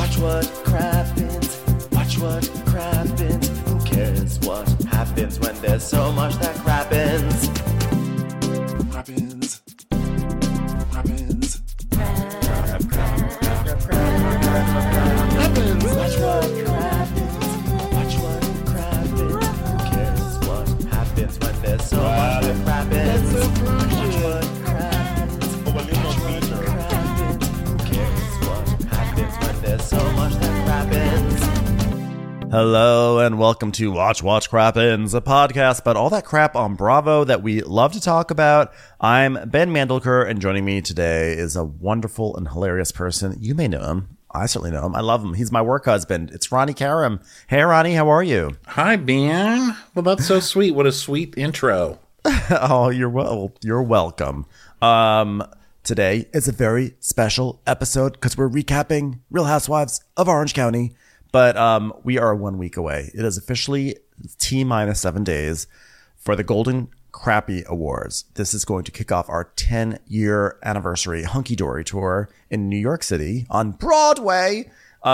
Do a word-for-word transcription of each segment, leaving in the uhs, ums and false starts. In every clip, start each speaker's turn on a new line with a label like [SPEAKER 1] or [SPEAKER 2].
[SPEAKER 1] Watch what crappens, watch what crappens. Who cares what happens when there's so much that crappens? Crappens, crappens. Crap, crap, crap, crap, crap, crappens. Watch what crappens, watch what crappens. Who cares what happens when there's so much that crappens? Watch what crappens, watch what crappens. Who cares what happens when there's so much that crappens?
[SPEAKER 2] Hello and welcome to Watch Watch Crappens, a podcast about all that crap on Bravo that we love to talk about. I'm Ben Mandelker, and joining me today is a wonderful and hilarious person. You may know him. I certainly know him. I love him. He's my work husband. It's Ronnie Karam. Hey, Ronnie, how are you?
[SPEAKER 3] Hi, Ben. Well, that's so sweet. What a sweet intro.
[SPEAKER 2] Oh, you're well. You're welcome. Um, today is a very special episode because we're recapping Real Housewives of Orange County. But um, we are one week away. It is officially T minus seven days for the Golden Crappie Awards. This is going to kick off our ten-year anniversary Hunky Dory tour in New York City on Broadway.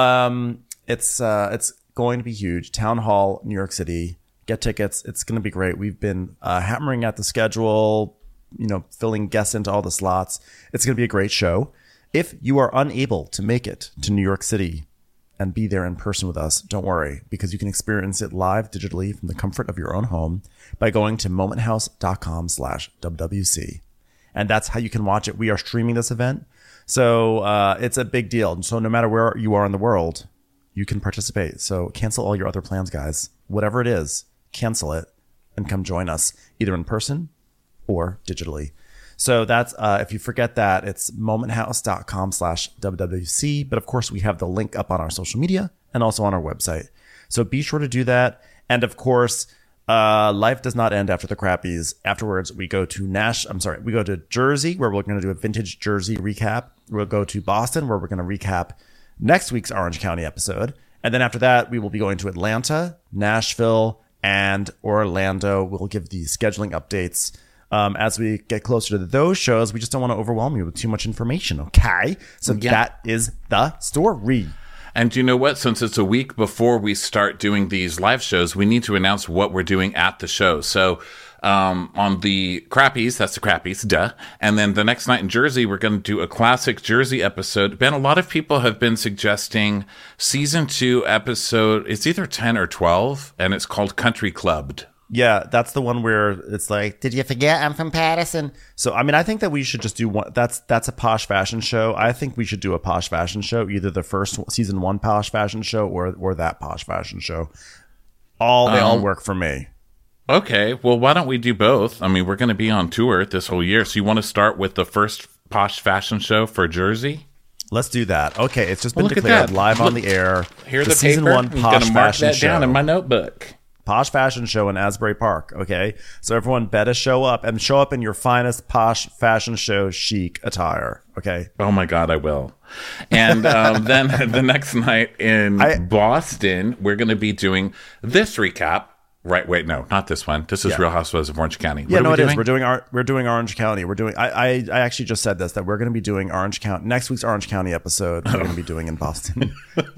[SPEAKER 2] Um, it's uh, it's going to be huge. Town Hall, New York City. Get tickets. It's going to be great. We've been uh, hammering at the schedule, you know, filling guests into all the slots. It's going to be a great show. If you are unable to make it to New York City and be there in person with us, don't worry, because you can experience it live digitally from the comfort of your own home by going to momenthouse.com slash WWC. And that's how you can watch it. We are streaming this event. So uh, it's a big deal. So no matter where you are in the world, you can participate. So cancel all your other plans, guys. Whatever it is, cancel it and come join us either in person or digitally. So that's, uh, if you forget that, it's momenthouse.com slash WWC. But of course, we have the link up on our social media and also on our website. So be sure to do that. And of course, uh, life does not end after the crappies. Afterwards, we go to Nash. I'm sorry, we go to Jersey, where we're going to do a vintage Jersey recap. We'll go to Boston, where we're going to recap next week's Orange County episode. And then after that, we will be going to Atlanta, Nashville, and Orlando. We'll give the scheduling updates Um, as we get closer to those shows. We just don't want to overwhelm you with too much information, okay? So yeah. That is the story.
[SPEAKER 3] And you know what? Since it's a week before we start doing these live shows, we need to announce what we're doing at the show. So um, on the Crappies, that's the Crappies, duh. And then the next night in Jersey, we're going to do a classic Jersey episode. Ben, a lot of people have been suggesting season two episode, it's either ten or twelve, and it's called Country Clubbed.
[SPEAKER 2] Yeah, that's the one where it's like, did you forget I'm from Patterson? So, I mean, I think that we should just do one. That's that's a posh fashion show. I think we should do a posh fashion show, either the first season one posh fashion show or or that posh fashion show. All they um, all work for me.
[SPEAKER 3] Okay, well, why don't we do both? I mean, we're going to be on tour this whole year, so you want to start with the first posh fashion show for Jersey?
[SPEAKER 2] Let's do that. Okay, it's just been
[SPEAKER 3] well,
[SPEAKER 2] declared live look, on the air.
[SPEAKER 3] Here's the,
[SPEAKER 2] the season
[SPEAKER 3] paper.
[SPEAKER 2] one
[SPEAKER 3] I'm
[SPEAKER 2] posh
[SPEAKER 3] gonna mark
[SPEAKER 2] fashion
[SPEAKER 3] that
[SPEAKER 2] show.
[SPEAKER 3] down in my notebook.
[SPEAKER 2] Posh fashion show in Asbury Park, okay? So everyone better show up and show up in your finest posh fashion show chic attire, okay?
[SPEAKER 3] Oh my God, I will. And um, then the next night in I, Boston, we're going to be doing this recap. Right, wait, no, not this one. This is yeah. Real Housewives of Orange County. What
[SPEAKER 2] yeah, no,
[SPEAKER 3] we
[SPEAKER 2] it
[SPEAKER 3] doing?
[SPEAKER 2] is. We're doing our, we're doing Orange County. We're doing. I, I, I actually just said this that we're going to be doing Orange County next week's Orange County episode. We're oh. going to be doing in Boston.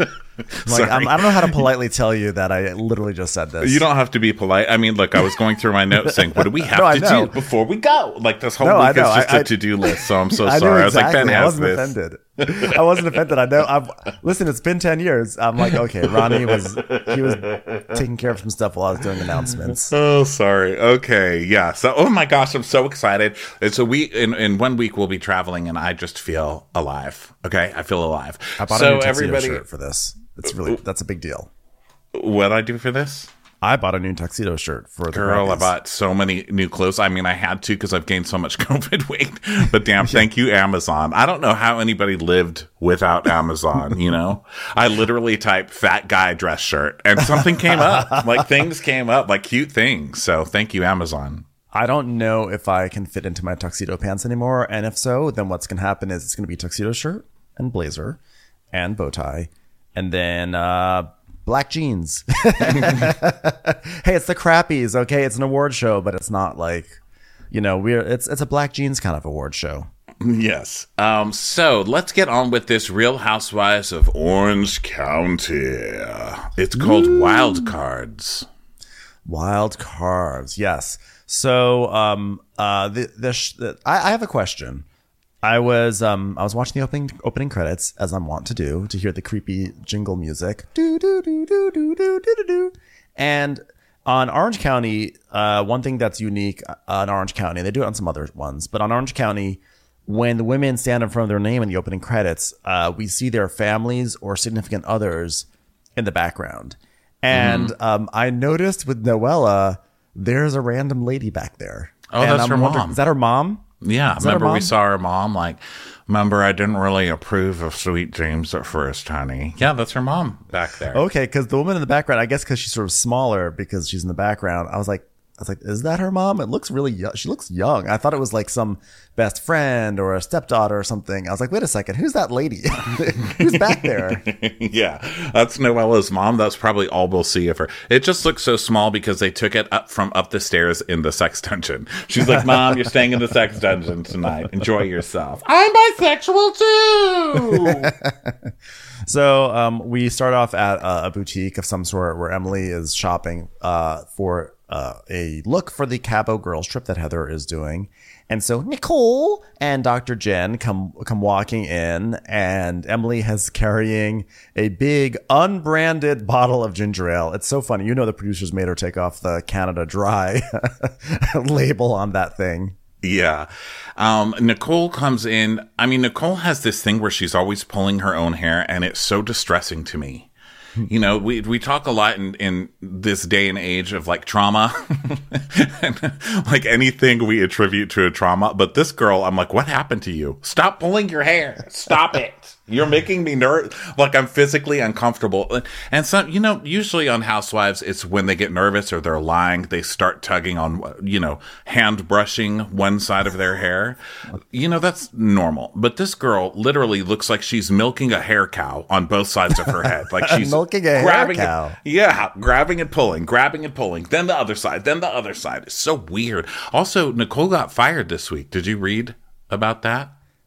[SPEAKER 2] like, I'm, I don't know how to politely tell you that I literally just said this.
[SPEAKER 3] You don't have to be polite. I mean, look, I was going through my notes saying, what do we have
[SPEAKER 2] no,
[SPEAKER 3] to do before we go? Like this whole
[SPEAKER 2] no,
[SPEAKER 3] week is just
[SPEAKER 2] I,
[SPEAKER 3] a to-do list. So I'm so
[SPEAKER 2] I
[SPEAKER 3] sorry.
[SPEAKER 2] Exactly.
[SPEAKER 3] I was like, Ben has
[SPEAKER 2] I wasn't
[SPEAKER 3] this.
[SPEAKER 2] offended. I wasn't offended. I know. I've listen. It's been ten years. I'm like, okay. Ronnie was he was taking care of some stuff while I was doing announcements.
[SPEAKER 3] Oh, sorry. Okay, yeah. So, oh my gosh, I'm so excited. It's a week. In, in one week, we'll be traveling, and I just feel alive. Okay, I feel alive.
[SPEAKER 2] I bought
[SPEAKER 3] so
[SPEAKER 2] a new tuxedo
[SPEAKER 3] everybody
[SPEAKER 2] shirt for this. It's really that's a big deal.
[SPEAKER 3] What did I do for this?
[SPEAKER 2] I bought a new tuxedo shirt for the
[SPEAKER 3] girl.
[SPEAKER 2] Crappies.
[SPEAKER 3] I bought so many new clothes. I mean, I had to because I've gained so much COVID weight. But damn, thank you, Amazon. I don't know how anybody lived without Amazon. You know, I literally typed "fat guy dress shirt" and something came up. Like things came up, like cute things. So thank you, Amazon.
[SPEAKER 2] I don't know if I can fit into my tuxedo pants anymore, and if so, then what's going to happen is it's going to be tuxedo shirt and blazer and bow tie, and then uh black jeans. Hey, it's the Crappies, okay? It's an award show, but it's not like, you know, we're it's it's a black jeans kind of award show.
[SPEAKER 3] Yes. Um, so let's get on with this Real Housewives of Orange County. It's called Ooh. Wild Cards.
[SPEAKER 2] Wild Cards, yes. So um, uh, the, the, sh- the I, I have a question. I was um, I was watching the opening opening credits, as I'm wont to do, to hear the creepy jingle music. Do do do do do do do do. And on Orange County, uh, one thing that's unique on Orange County, they do it on some other ones, but on Orange County, when the women stand in front of their name in the opening credits, uh, we see their families or significant others in the background. And mm-hmm. um, I noticed with Noella, there's a random lady back there.
[SPEAKER 3] Oh,
[SPEAKER 2] and
[SPEAKER 3] that's
[SPEAKER 2] I'm
[SPEAKER 3] her mom.
[SPEAKER 2] Is that her mom?
[SPEAKER 3] Yeah,
[SPEAKER 2] Is
[SPEAKER 3] remember
[SPEAKER 2] mom?
[SPEAKER 3] we saw her mom, like, remember I didn't really approve of Sweet Dreams at first, honey. Yeah, that's her mom back there.
[SPEAKER 2] Okay, because the woman in the background, I guess because she's sort of smaller because she's in the background, I was like, I was like, is that her mom? It looks really young. She looks young. I thought it was like some best friend or a stepdaughter or something. I was like, wait a second, who's that lady? Who's back there?
[SPEAKER 3] Yeah, that's Noella's mom. That's probably all we'll see of her. It just looks so small because they took it up from up the stairs in the sex dungeon. She's like, Mom, you're staying in the sex dungeon tonight. Enjoy yourself. I'm bisexual too.
[SPEAKER 2] So um, we start off at a, a boutique of some sort where Emily is shopping uh, for uh, a look for the Cabo Girls trip that Heather is doing. And so Nicole and Doctor Jen come come walking in, and Emily has carrying a big unbranded bottle of ginger ale. It's so funny. You know, the producers made her take off the Canada Dry label on that thing.
[SPEAKER 3] Yeah. Um, Nicole comes in. I mean, Nicole has this thing where she's always pulling her own hair, and it's so distressing to me. You know, we we talk a lot in, in this day and age of like trauma, and like anything we attribute to a trauma. But this girl, I'm like, what happened to you? Stop pulling your hair. Stop it. You're making me nervous. Like I'm physically uncomfortable. And so, you know, usually on Housewives, it's when they get nervous or they're lying, they start tugging on, you know, hand brushing one side of their hair. You know, that's normal. But this girl literally looks like she's milking a hair cow on both sides of her head. Like she's
[SPEAKER 2] milking a
[SPEAKER 3] grabbing
[SPEAKER 2] hair cow.
[SPEAKER 3] It, yeah, grabbing and pulling, grabbing and pulling. Then the other side, then the other side. It's so weird. Also, Nicole got fired this week. Did you read about that?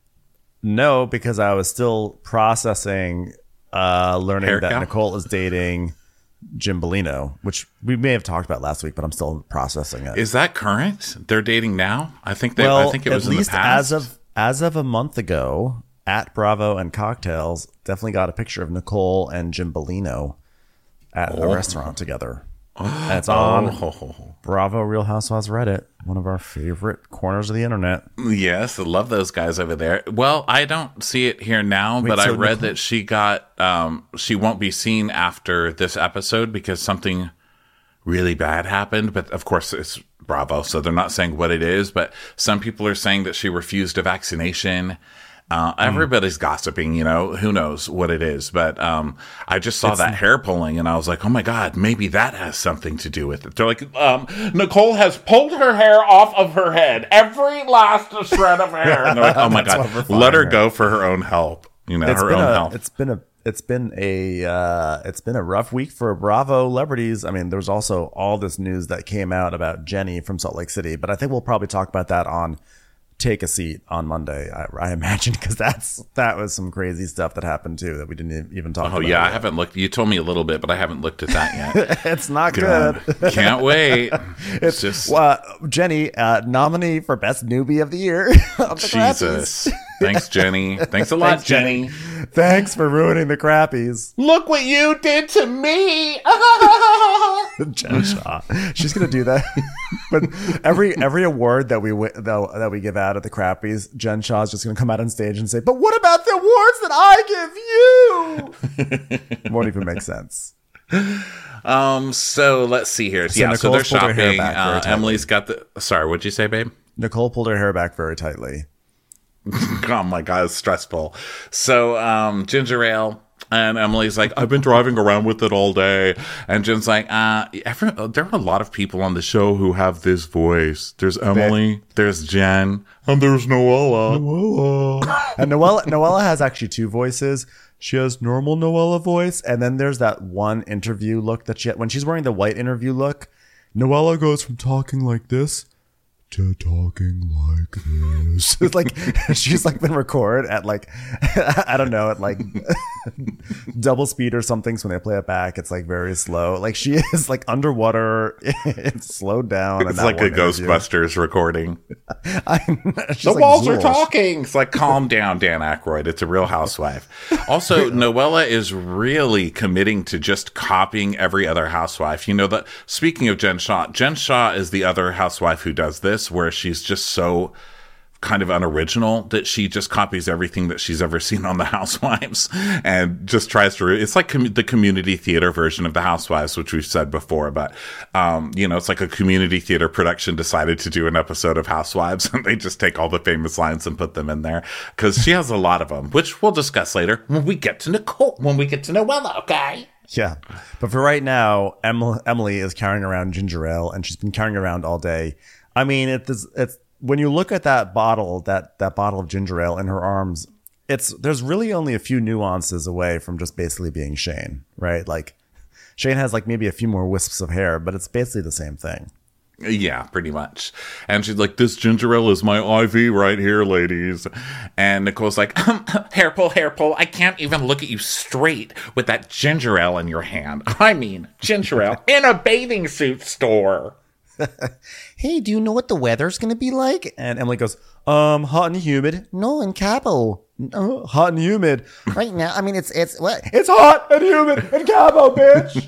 [SPEAKER 2] No, because I was still processing uh, learning
[SPEAKER 3] Hair
[SPEAKER 2] that
[SPEAKER 3] cow?
[SPEAKER 2] Nicole is dating Jim Bellino, which we may have talked about last week, but I'm still processing it.
[SPEAKER 3] Is that current? They're dating now? I think they.
[SPEAKER 2] Well,
[SPEAKER 3] I think it was
[SPEAKER 2] at
[SPEAKER 3] in
[SPEAKER 2] least
[SPEAKER 3] the past.
[SPEAKER 2] as of as of a month ago, at Bravo and Cocktails, definitely got a picture of Nicole and Jim Bellino at
[SPEAKER 3] Oh.
[SPEAKER 2] a restaurant together. And it's on
[SPEAKER 3] Oh.
[SPEAKER 2] Bravo Real Housewives Reddit, one of our favorite corners of the internet.
[SPEAKER 3] Yes, I love those guys over there. Well, I don't see it here now,
[SPEAKER 2] Wait,
[SPEAKER 3] but I
[SPEAKER 2] so
[SPEAKER 3] read
[SPEAKER 2] Nicole-
[SPEAKER 3] that she got um she won't be seen after this episode because something really bad happened. But of course, it's Bravo, so they're not saying what it is. But some people are saying that she refused a vaccination. Uh, everybody's gossiping, you know, who knows what it is. But um, I just saw
[SPEAKER 2] It's-
[SPEAKER 3] that hair pulling and I was like, oh my God, maybe that has something to do with it. They're like, um, Nicole has pulled her hair off of her head, every last shred of hair. And they're like, oh my
[SPEAKER 2] That's why we're
[SPEAKER 3] God,
[SPEAKER 2] firing
[SPEAKER 3] let her
[SPEAKER 2] her.
[SPEAKER 3] go for her own help, you know,
[SPEAKER 2] It's
[SPEAKER 3] her
[SPEAKER 2] been
[SPEAKER 3] own
[SPEAKER 2] a,
[SPEAKER 3] health.
[SPEAKER 2] It's been a it's been a uh, it's been a rough week for Bravo celebrities. I mean, there's also all this news that came out about Jenny from Salt Lake City, but I think we'll probably talk about that on Take a Seat on Monday, I, I imagine, because that's that was some crazy stuff that happened too that we didn't even talk
[SPEAKER 3] Oh
[SPEAKER 2] about.
[SPEAKER 3] yeah, I
[SPEAKER 2] yet.
[SPEAKER 3] haven't looked. You told me a little bit, but I haven't looked at that yet.
[SPEAKER 2] It's not
[SPEAKER 3] God,
[SPEAKER 2] good.
[SPEAKER 3] can't wait. It's just
[SPEAKER 2] Well, Jenny, uh, nominee for Best Newbie of the Year. of the
[SPEAKER 3] Jesus. Thanks, Jenny. Thanks a lot,
[SPEAKER 2] Thanks,
[SPEAKER 3] Jenny.
[SPEAKER 2] Crappies. Thanks for ruining the crappies.
[SPEAKER 3] Look what you did to me.
[SPEAKER 2] Jen Shaw. She's gonna do that. But every every award that we wi- that, that we give out at the crappies, Jen Shaw's just gonna come out on stage and say, "But what about the awards that I give you?" Won't even make sense.
[SPEAKER 3] Um. So let's see here.
[SPEAKER 2] So
[SPEAKER 3] yeah. So
[SPEAKER 2] Nicole's
[SPEAKER 3] they're
[SPEAKER 2] pulled her hair
[SPEAKER 3] shopping.
[SPEAKER 2] back very
[SPEAKER 3] Uh,
[SPEAKER 2] tightly.
[SPEAKER 3] Emily's got the. Sorry. What'd you say, babe?
[SPEAKER 2] Nicole pulled her hair back very tightly.
[SPEAKER 3] Oh my God, it's stressful. So, um, ginger ale. And Emily's like, I've been driving around with it all day. And Jen's like, uh, every, there are a lot of people on the show who have this voice. There's Emily, there's Jen, and there's Noella.
[SPEAKER 2] Noella. And Noella, Noella has actually two voices. She has normal Noella voice, and then there's that one interview look that she when she's wearing the white interview look. Noella goes from talking like this to talking like this. It's like she's like been recorded at like I don't know at like double speed or something. So when they play it back, it's like very slow. Like she is like underwater. It's slowed down.
[SPEAKER 3] It's like a interview. Ghostbusters recording.
[SPEAKER 2] I,
[SPEAKER 3] the
[SPEAKER 2] like,
[SPEAKER 3] walls are
[SPEAKER 2] Zool.
[SPEAKER 3] talking. It's like, calm down, Dan Aykroyd. It's a Real Housewife. Also, Noella is really committing to just copying every other housewife. You know that. Speaking of Jen Shaw, Jen Shaw is the other housewife who does this, where she's just so kind of unoriginal that she just copies everything that she's ever seen on the Housewives and just tries to, it's like com- the community theater version of the Housewives, which we've said before, but, um, you know, it's like a community theater production decided to do an episode of Housewives and they just take all the famous lines and put them in there because she has a lot of them, which we'll discuss later when we get to Nicole, when we get to Noella, okay?
[SPEAKER 2] Yeah. But for right now, Emily, Emily is carrying around ginger ale and she's been carrying around all day. I mean, it's, it's, when you look at that bottle, that, that bottle of ginger ale in her arms, it's there's really only a few nuances away from just basically being Shane, right? Like Shane has like maybe a few more wisps of hair, but it's basically the same thing.
[SPEAKER 3] Yeah, pretty much. And she's like, this ginger ale is my I V right here, ladies. And Nicole's like, hair pull, hair pull. I can't even look at you straight with that ginger ale in your hand. I mean, ginger ale in a bathing suit store.
[SPEAKER 2] Hey, do you know what the weather's going to be like? And Emily goes, um, hot and humid. No, in Cabo. No, hot and humid. Right now, I mean, it's, it's, what? It's hot and humid in Cabo, bitch.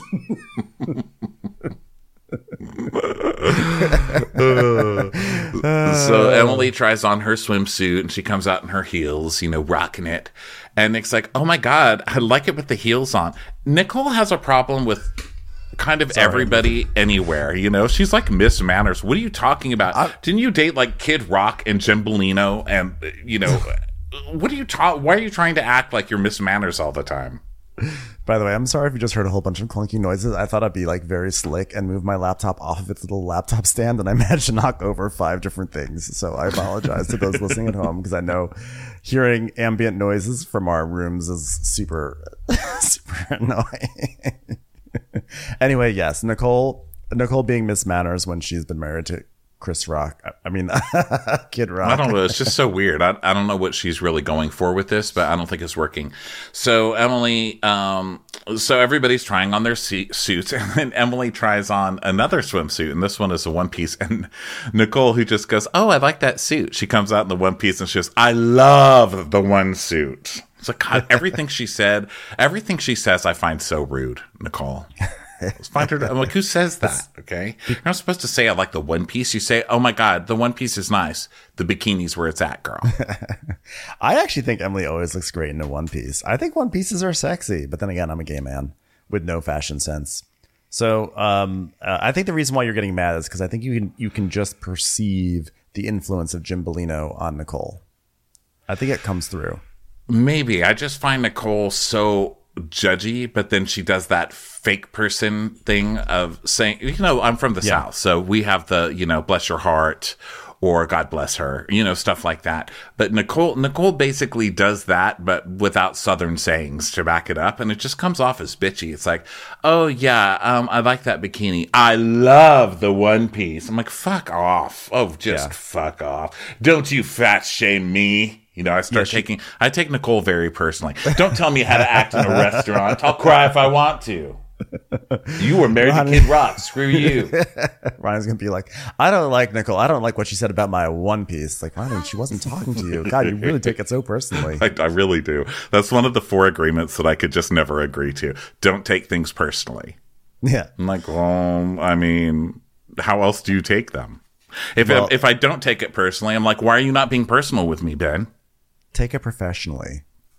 [SPEAKER 3] So Emily tries on her swimsuit and she comes out in her heels, you know, rocking it. And Nick's like, oh my God, I like it with the heels on. Nicole has a problem with kind of Sorry. everybody anywhere, you know? She's like Miss Manners. What are you talking about? I, Didn't you date like Kid Rock and Jim Bellino? And, you know, what are you ta- why are you trying to act like you're Miss Manners all the time?
[SPEAKER 2] By the way, I'm sorry if you just heard a whole bunch of clunky noises. I thought I'd be like very slick and move my laptop off of its little laptop stand, and I managed to knock over five different things. So I apologize to those listening at home because I know hearing ambient noises from our rooms is super, super annoying. Anyway, yes, Nicole, Nicole being Miss Manners when she's been married to Chris Rock. I mean, Kid Rock.
[SPEAKER 3] I don't know. It's just so weird. I, I don't know what she's really going for with this, but I don't think it's working. So Emily, um, so everybody's trying on their se- suits, and then Emily tries on another swimsuit, and this one is a one piece. And Nicole, who just goes, "Oh, I like that suit." She comes out in the one piece, and she goes, "I love the one suit." It's like, God, everything she said, everything she says, I find so rude, Nicole. Find her, I'm like, who says that? Okay, you're not supposed to say I like the one piece. You say, oh my God, the one piece is nice. The bikini's where it's at, girl.
[SPEAKER 2] I actually think Emily always looks great in a one piece. I think one pieces are sexy, but then again, I'm a gay man with no fashion sense. So um, uh, I think the reason why you're getting mad is because I think you can you can just perceive the influence of Jim Bellino on Nicole. I think it comes through.
[SPEAKER 3] Maybe. I just find Nicole so judgy, but then she does that fake person thing of saying, you know, I'm from the yeah. South, so we have the, you know, bless your heart or God bless her, you know, stuff like that. But Nicole, Nicole basically does that, but without Southern sayings to back it up. And it just comes off as bitchy. It's like, oh yeah, um, I like that bikini. I love the one piece. I'm like, fuck off. Oh, just yeah. fuck off. Don't you fat shame me. You know, I start yeah, she, taking, I take Nicole very personally. Don't tell me how to act in a restaurant. I'll cry if I want to. You were married Ronnie. to Kid Rock. Screw you.
[SPEAKER 2] Ryan's going to be like, I don't like Nicole. I don't like what she said about my one piece. Like, Ryan, she wasn't talking to you. God, you really take it so personally.
[SPEAKER 3] I, I really do. That's one of the four agreements that I could just never agree to. Don't take things personally.
[SPEAKER 2] Yeah.
[SPEAKER 3] I'm like, well, I mean, how else do you take them? If well, if I don't take it personally, I'm like, why are you not being personal with me, Ben?
[SPEAKER 2] Take it professionally.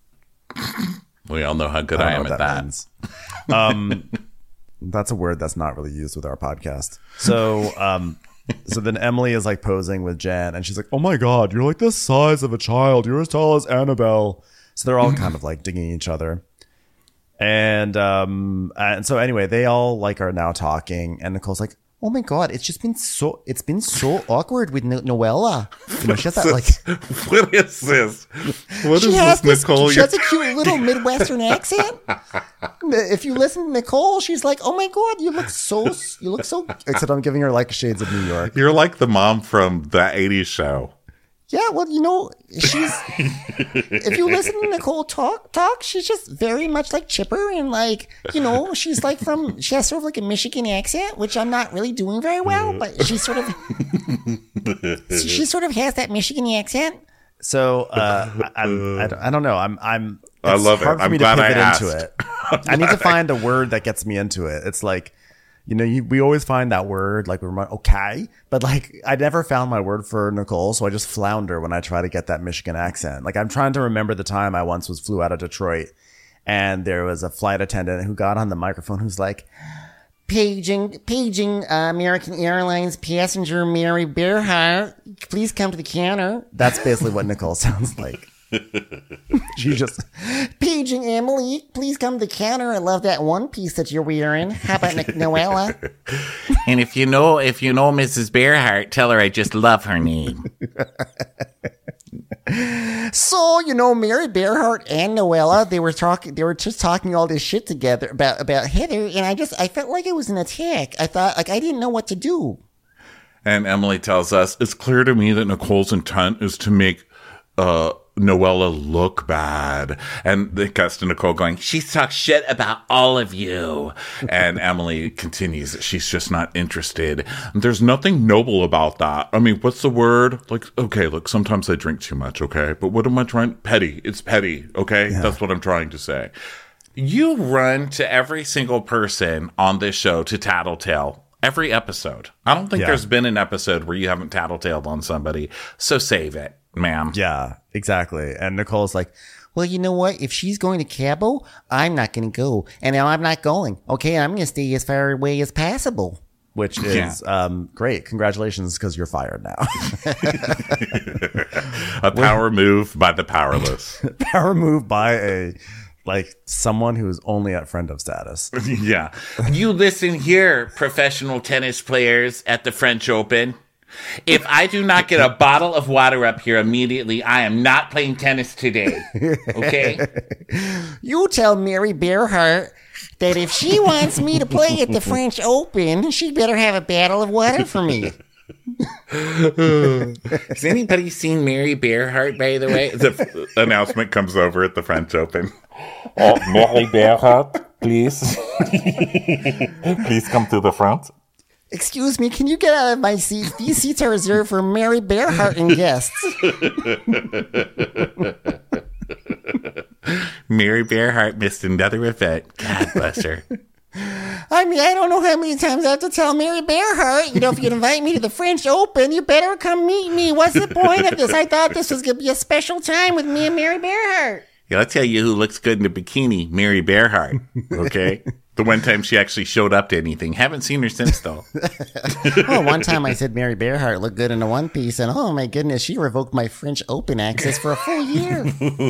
[SPEAKER 3] We all know how good I, I am at that.
[SPEAKER 2] that. um, that's a word that's not really used with our podcast. So, um, so then Emily is like posing with Jen, and she's like, "Oh my God, you're like the size of a child. You're as tall as Annabelle." So they're all kind of like digging each other, and um, and so anyway, they all like are now talking, and Nicole's like, oh my God, it's just been so, it's been so awkward with no- Noella. You know, she has that like,
[SPEAKER 3] What is this? What
[SPEAKER 2] she
[SPEAKER 3] is
[SPEAKER 2] has
[SPEAKER 3] this,
[SPEAKER 2] this,
[SPEAKER 3] Nicole?
[SPEAKER 2] she has a cute little Midwestern accent. If you listen to Nicole, she's like, oh my God, you look so, you look so, except I'm giving her like shades of New York.
[SPEAKER 3] You're like the mom from that eighties show.
[SPEAKER 2] Yeah, well, you know, she's, if you listen to Nicole talk, talk, she's just very much like chipper and like, you know, she's like from, she has sort of like a Michigan accent, which I'm not really doing very well, but she sort of, she sort of has that Michigan accent. So, uh, I, I'm, I, don't, I don't know. I'm, I'm,
[SPEAKER 3] I love it.
[SPEAKER 2] hard for
[SPEAKER 3] I'm
[SPEAKER 2] me
[SPEAKER 3] glad
[SPEAKER 2] to
[SPEAKER 3] I
[SPEAKER 2] pivot
[SPEAKER 3] asked.
[SPEAKER 2] into it. I need to find a word that gets me into it. It's like, you know, you, we always find that word, like, we're like, okay, but like, I never found my word for Nicole, so I just flounder when I try to get that Michigan accent. Like, I'm trying to remember the time I once was flew out of Detroit, and there was a flight attendant who got on the microphone who's like, paging, paging uh, American Airlines passenger Mary Bearhart, please come to the counter. That's basically what Nicole sounds like. She just paging Emily, please come to the counter. I love that one piece that you're wearing. How about Nic- Noella?
[SPEAKER 3] And if you know, if you know Missus Bearhart, tell her I just love her name.
[SPEAKER 2] So, you know, Mary Bearhart and Noella, they were talking, they were just talking all this shit together about, about Heather. And I just, I felt like it was an attack. I thought, like, I didn't know what to do.
[SPEAKER 3] And Emily tells us, it's clear to me that Nicole's intent is to make uh, Noella look bad. And it cuts to Nicole going, she talks shit about all of you. And Emily continues that she's just not interested. There's nothing noble about that. I mean, what's the word? Like, okay, look, sometimes I drink too much, okay? But what am I trying? Petty. It's petty, okay? Yeah. That's what I'm trying to say. You run to every single person on this show to tattletale. Every episode. I don't think yeah. there's been an episode where you haven't tattletaled on somebody. So save it, ma'am.
[SPEAKER 2] Yeah, exactly. And Nicole's like, well, you know what? If she's going to Cabo, I'm not going to go. And now I'm not going. Okay, I'm going to stay as far away as possible. Which is yeah. um, great. Congratulations, because you're fired now.
[SPEAKER 3] A power move by the powerless.
[SPEAKER 2] Power move by a... like someone who's only at friend of status.
[SPEAKER 3] Yeah. You listen here, professional tennis players at the French Open. If I do not get a bottle of water up here immediately, I am not playing tennis today. Okay?
[SPEAKER 2] You tell Mary Bearhart that if she wants me to play at the French Open, she better have a bottle of water for me.
[SPEAKER 3] Has anybody seen Mary Bearhart, by the way? The f- announcement comes over at the French Open.
[SPEAKER 4] Uh, Mary Bearhart, please. Please come to the front.
[SPEAKER 2] Excuse me, can you get out of my seats? These seats are reserved for Mary Bearhart and guests.
[SPEAKER 3] Mary Bearhart missed another event. God bless her.
[SPEAKER 2] I mean, I don't know how many times I have to tell Mary Bearhart, you know, if you invite me to the French Open, you better come meet me. What's the point of this? I thought this was going to be a special time with me and Mary Bearhart.
[SPEAKER 3] Yeah, I'll tell you who looks good in a bikini, Mary Bearhart. Okay? The one time she actually showed up to anything. Haven't seen her since, though.
[SPEAKER 2] Oh, one time I said Mary Bearhart looked good in a one piece, and oh my goodness, she revoked my French Open access for a full year.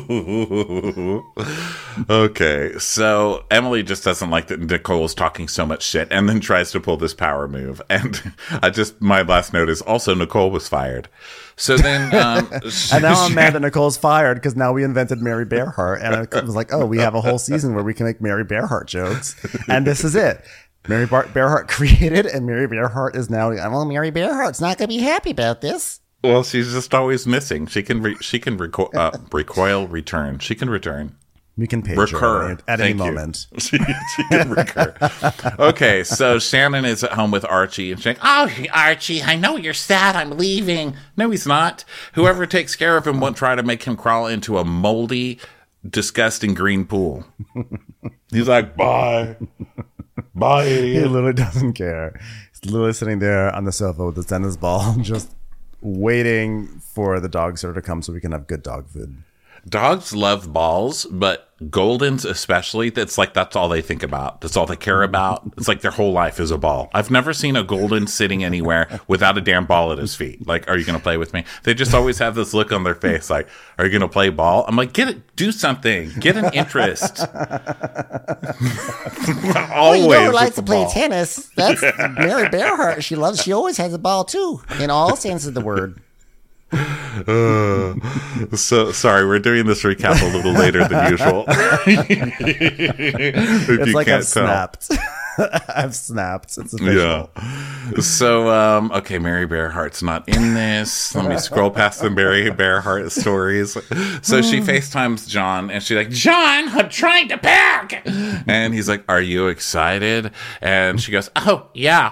[SPEAKER 3] Okay, so Emily just doesn't like that Nicole's talking so much shit, and then tries to pull this power move. And I just, my last note is also Nicole was fired. So then, um,
[SPEAKER 2] and now I'm mad that Nicole's fired because now we invented Mary Bearhart, and I was like, oh, we have a whole season where we can make Mary Bearhart jokes, and this is it. Mary Bar- Bearhart created, and Mary Bearhart is now. Well, Mary Bearhart's not going to be happy about this.
[SPEAKER 3] Well, she's just always missing. She can re- she can reco- uh, recoil, return. She can return.
[SPEAKER 2] We can page
[SPEAKER 3] recur
[SPEAKER 2] her at
[SPEAKER 3] Thank
[SPEAKER 2] any
[SPEAKER 3] you.
[SPEAKER 2] moment.
[SPEAKER 3] she, she can recur. Okay, so Shannon is at home with Archie and saying, "Oh, Archie, I know you're sad. I'm leaving." No, he's not. Whoever takes care of him won't try to make him crawl into a moldy, disgusting green pool. He's like, "Bye, bye."
[SPEAKER 2] He literally doesn't care. He's literally sitting there on the sofa with his tennis ball, just waiting for the dog sitter to come so we can have good dog food.
[SPEAKER 3] Dogs love balls, but Goldens especially, that's like, that's all they think about. That's all they care about. It's like their whole life is a ball. I've never seen a Golden sitting anywhere without a damn ball at his feet. Like, are you going to play with me? They just always have this look on their face like, are you going to play ball? I'm like, get it, do something. Get an interest. Always
[SPEAKER 5] you know who
[SPEAKER 3] with
[SPEAKER 5] likes
[SPEAKER 3] the
[SPEAKER 5] to play
[SPEAKER 3] ball.
[SPEAKER 5] tennis? That's Mary Bearheart. She loves. She always has a ball too, in all senses of the word.
[SPEAKER 3] Uh, so sorry, we're doing this recap a little later than usual. If
[SPEAKER 2] It's
[SPEAKER 3] you
[SPEAKER 2] like
[SPEAKER 3] can't
[SPEAKER 2] I've
[SPEAKER 3] tell.
[SPEAKER 2] snapped. I've snapped. It's official.
[SPEAKER 3] Yeah. So, um, okay, Mary Bearheart's not in this. Let me scroll past the Mary Bearheart stories. So she FaceTimes John and she's like, John, I'm trying to pack. And he's like, are you excited? And she goes, oh, yeah.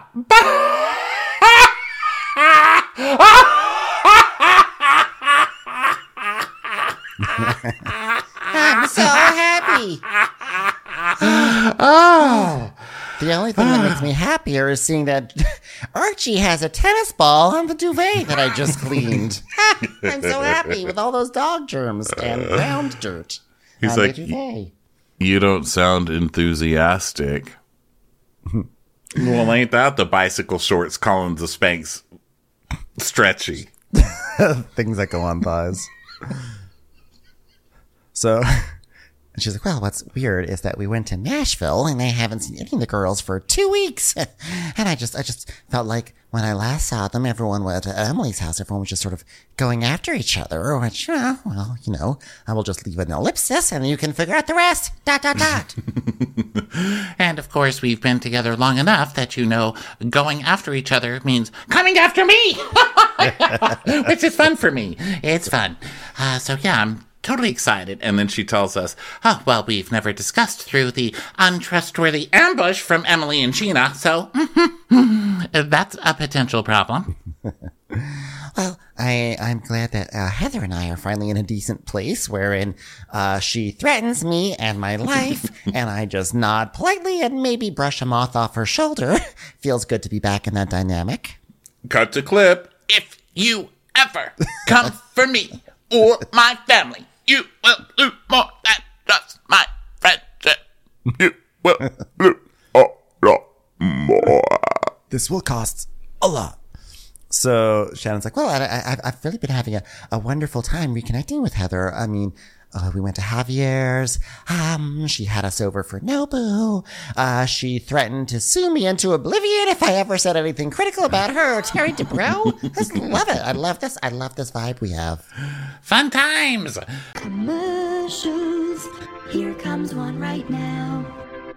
[SPEAKER 5] I'm so happy.
[SPEAKER 3] Oh.
[SPEAKER 5] The only thing that makes me happier is seeing that Archie has a tennis ball on the duvet that I just cleaned. I'm so happy with all those dog germs and ground dirt.
[SPEAKER 3] He's
[SPEAKER 5] on
[SPEAKER 3] like,
[SPEAKER 5] the duvet.
[SPEAKER 3] You don't sound enthusiastic. Well, ain't that the bicycle shorts calling the Spanx stretchy?
[SPEAKER 2] Things that go on thighs. So,
[SPEAKER 5] And she's like, well, what's weird is that we went to Nashville and I haven't seen any of the girls for two weeks. And I just, I just felt like when I last saw them, everyone was at Emily's house. Everyone was just sort of going after each other. Which, uh, well, you know, I will just leave an ellipsis and you can figure out the rest. Dot, dot, dot.
[SPEAKER 6] And of course, we've been together long enough that you know going after each other means coming after me, which is fun for me. It's fun. Uh, so yeah, I'm totally excited.
[SPEAKER 3] And then she tells us,
[SPEAKER 6] Oh, well, we've never discussed through the untrustworthy ambush from Emily and Gina, so that's a potential problem.
[SPEAKER 5] Well, I, I'm glad that uh, Heather and I are finally in a decent place wherein uh, she threatens me and my life, and I just nod politely and maybe brush a moth off her shoulder. Feels good to be back in that dynamic.
[SPEAKER 3] cut to clip.
[SPEAKER 6] If you ever come for me or my family, you will lose more than just my friendship.
[SPEAKER 3] You will lose a lot more.
[SPEAKER 2] this will cost a lot. So Shannon's like,
[SPEAKER 5] Well, I, I, I've really been having a, a wonderful time reconnecting with Heather. I mean, uh, we went to Javier's. Um, she had us over for Nobu. Uh, she threatened to sue me into oblivion if I ever said anything critical about her or Terry Dubrow. I just love it. I love this. I love this vibe we have.
[SPEAKER 6] Fun times.
[SPEAKER 7] Commercials. Here comes one right now.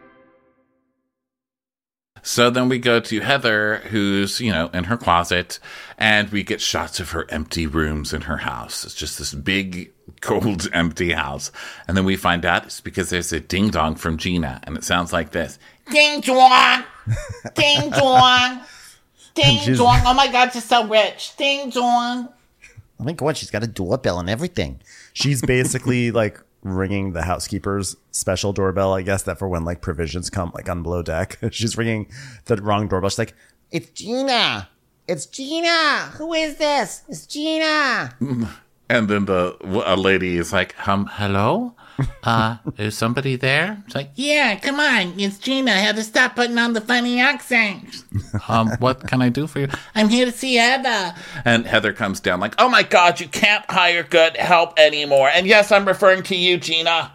[SPEAKER 3] So then we go to Heather, who's, you know, in her closet, and we get shots of her empty rooms in her house. It's just this big, cold, empty house. And then we find out it's because there's a ding dong from Gina, and it sounds like this.
[SPEAKER 6] Ding dong. Ding dong. Ding
[SPEAKER 2] she's-
[SPEAKER 6] dong. Oh my God, she's so rich. Ding dong.
[SPEAKER 5] Oh my God, she's got a doorbell and everything.
[SPEAKER 2] she's basically like ringing the housekeeper's special doorbell, I guess, that for when like provisions come like on below deck. She's ringing the wrong doorbell. She's like,
[SPEAKER 5] It's Gina. It's Gina. Who is this? It's Gina.
[SPEAKER 3] And then the a lady is like,
[SPEAKER 6] Um, hello? Uh, is somebody there? It's like, yeah, come on. It's Gina. I had to stop putting on the funny accent.
[SPEAKER 3] um, what can I do for you?
[SPEAKER 6] I'm here to see Heather.
[SPEAKER 3] And Heather comes down like,
[SPEAKER 6] Oh my God, you can't hire good help anymore. And yes, I'm referring to you, Gina.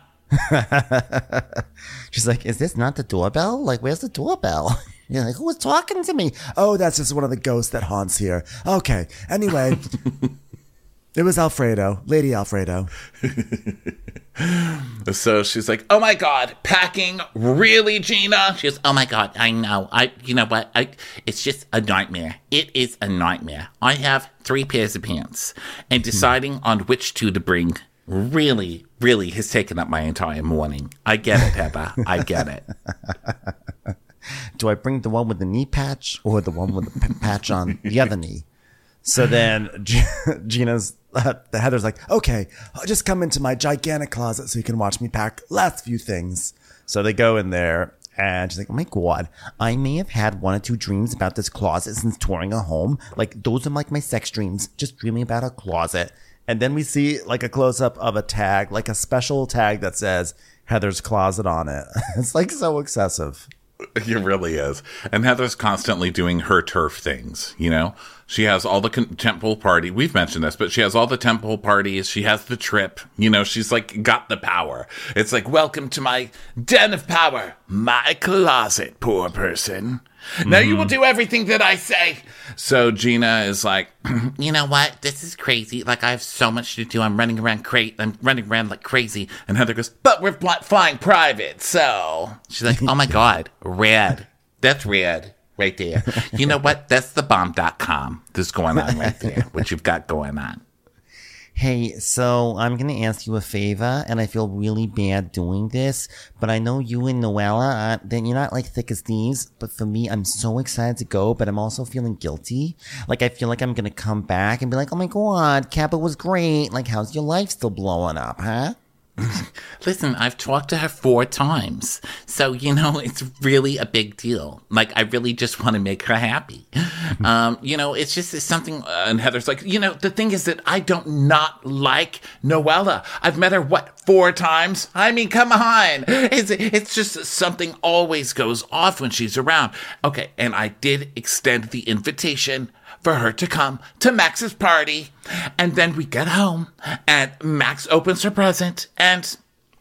[SPEAKER 5] She's like, is this not the doorbell? Like, where's the doorbell? You're like, who was talking to me?
[SPEAKER 2] oh, that's just one of the ghosts that haunts here. Okay. Anyway, it was Alfredo, Lady Alfredo.
[SPEAKER 3] so she's like, oh my God, packing? Really, Gina?
[SPEAKER 6] She goes, oh my God, I know. I, you know what? I, it's just a nightmare. It is a nightmare. I have three pairs of pants, and deciding on which two to bring really, really has taken up my entire morning. I get it, Heather. I get it.
[SPEAKER 5] Do I bring the one with the knee patch or the one with the p- patch on the other knee?
[SPEAKER 2] So then G- Gina's, uh, Heather's like, okay, I'll just come into my gigantic closet so you can watch me pack last few things. So they go in there and she's like,
[SPEAKER 5] Oh my God, I may have had one or two dreams about this closet since touring a home. Like, those are like my sex dreams, just dreaming about a closet.
[SPEAKER 2] and then we see like a close up of a tag, like a special tag that says Heather's Closet on it. It's like so excessive.
[SPEAKER 3] It really is. And Heather's constantly doing her turf things, you know? She has all the con- temple party. We've mentioned this, but she has all the temple parties. She has the trip. You know, she's like got the power. It's like, welcome to my den of power. My closet, poor person. Now you will do everything that I say. So Gina is like,
[SPEAKER 6] You know what? This is crazy. Like, I have so much to do. I'm running around cra- I'm running around like crazy.
[SPEAKER 3] and Heather goes,
[SPEAKER 6] But we're fly- flying private, so. She's like, oh my God, red. That's red right there. You know what? That's the bomb dot com that's going on right there, what you've got going on.
[SPEAKER 5] Hey, so I'm going to ask you a favor, and I feel really bad doing this, but I know you and Noella, uh, then you're not like thick as thieves, but for me, I'm so excited to go, but I'm also feeling guilty. Like, I feel like I'm going to come back and be like, oh my God, Kappa was great. Like, how's your life still blowing up, huh?
[SPEAKER 6] Listen, I've talked to her four times. So, you know, it's really a big deal. Like, I really just want to make her happy. Um, you know, it's just it's something.
[SPEAKER 3] uh, and Heather's like, you know, the thing is that I don't not like Noella. I've met her, what, four times? I mean, come on. It's, it's just something always goes off when she's around. Okay, and I did extend the invitation for her to come to Max's party. And then we get home, and Max opens her present, and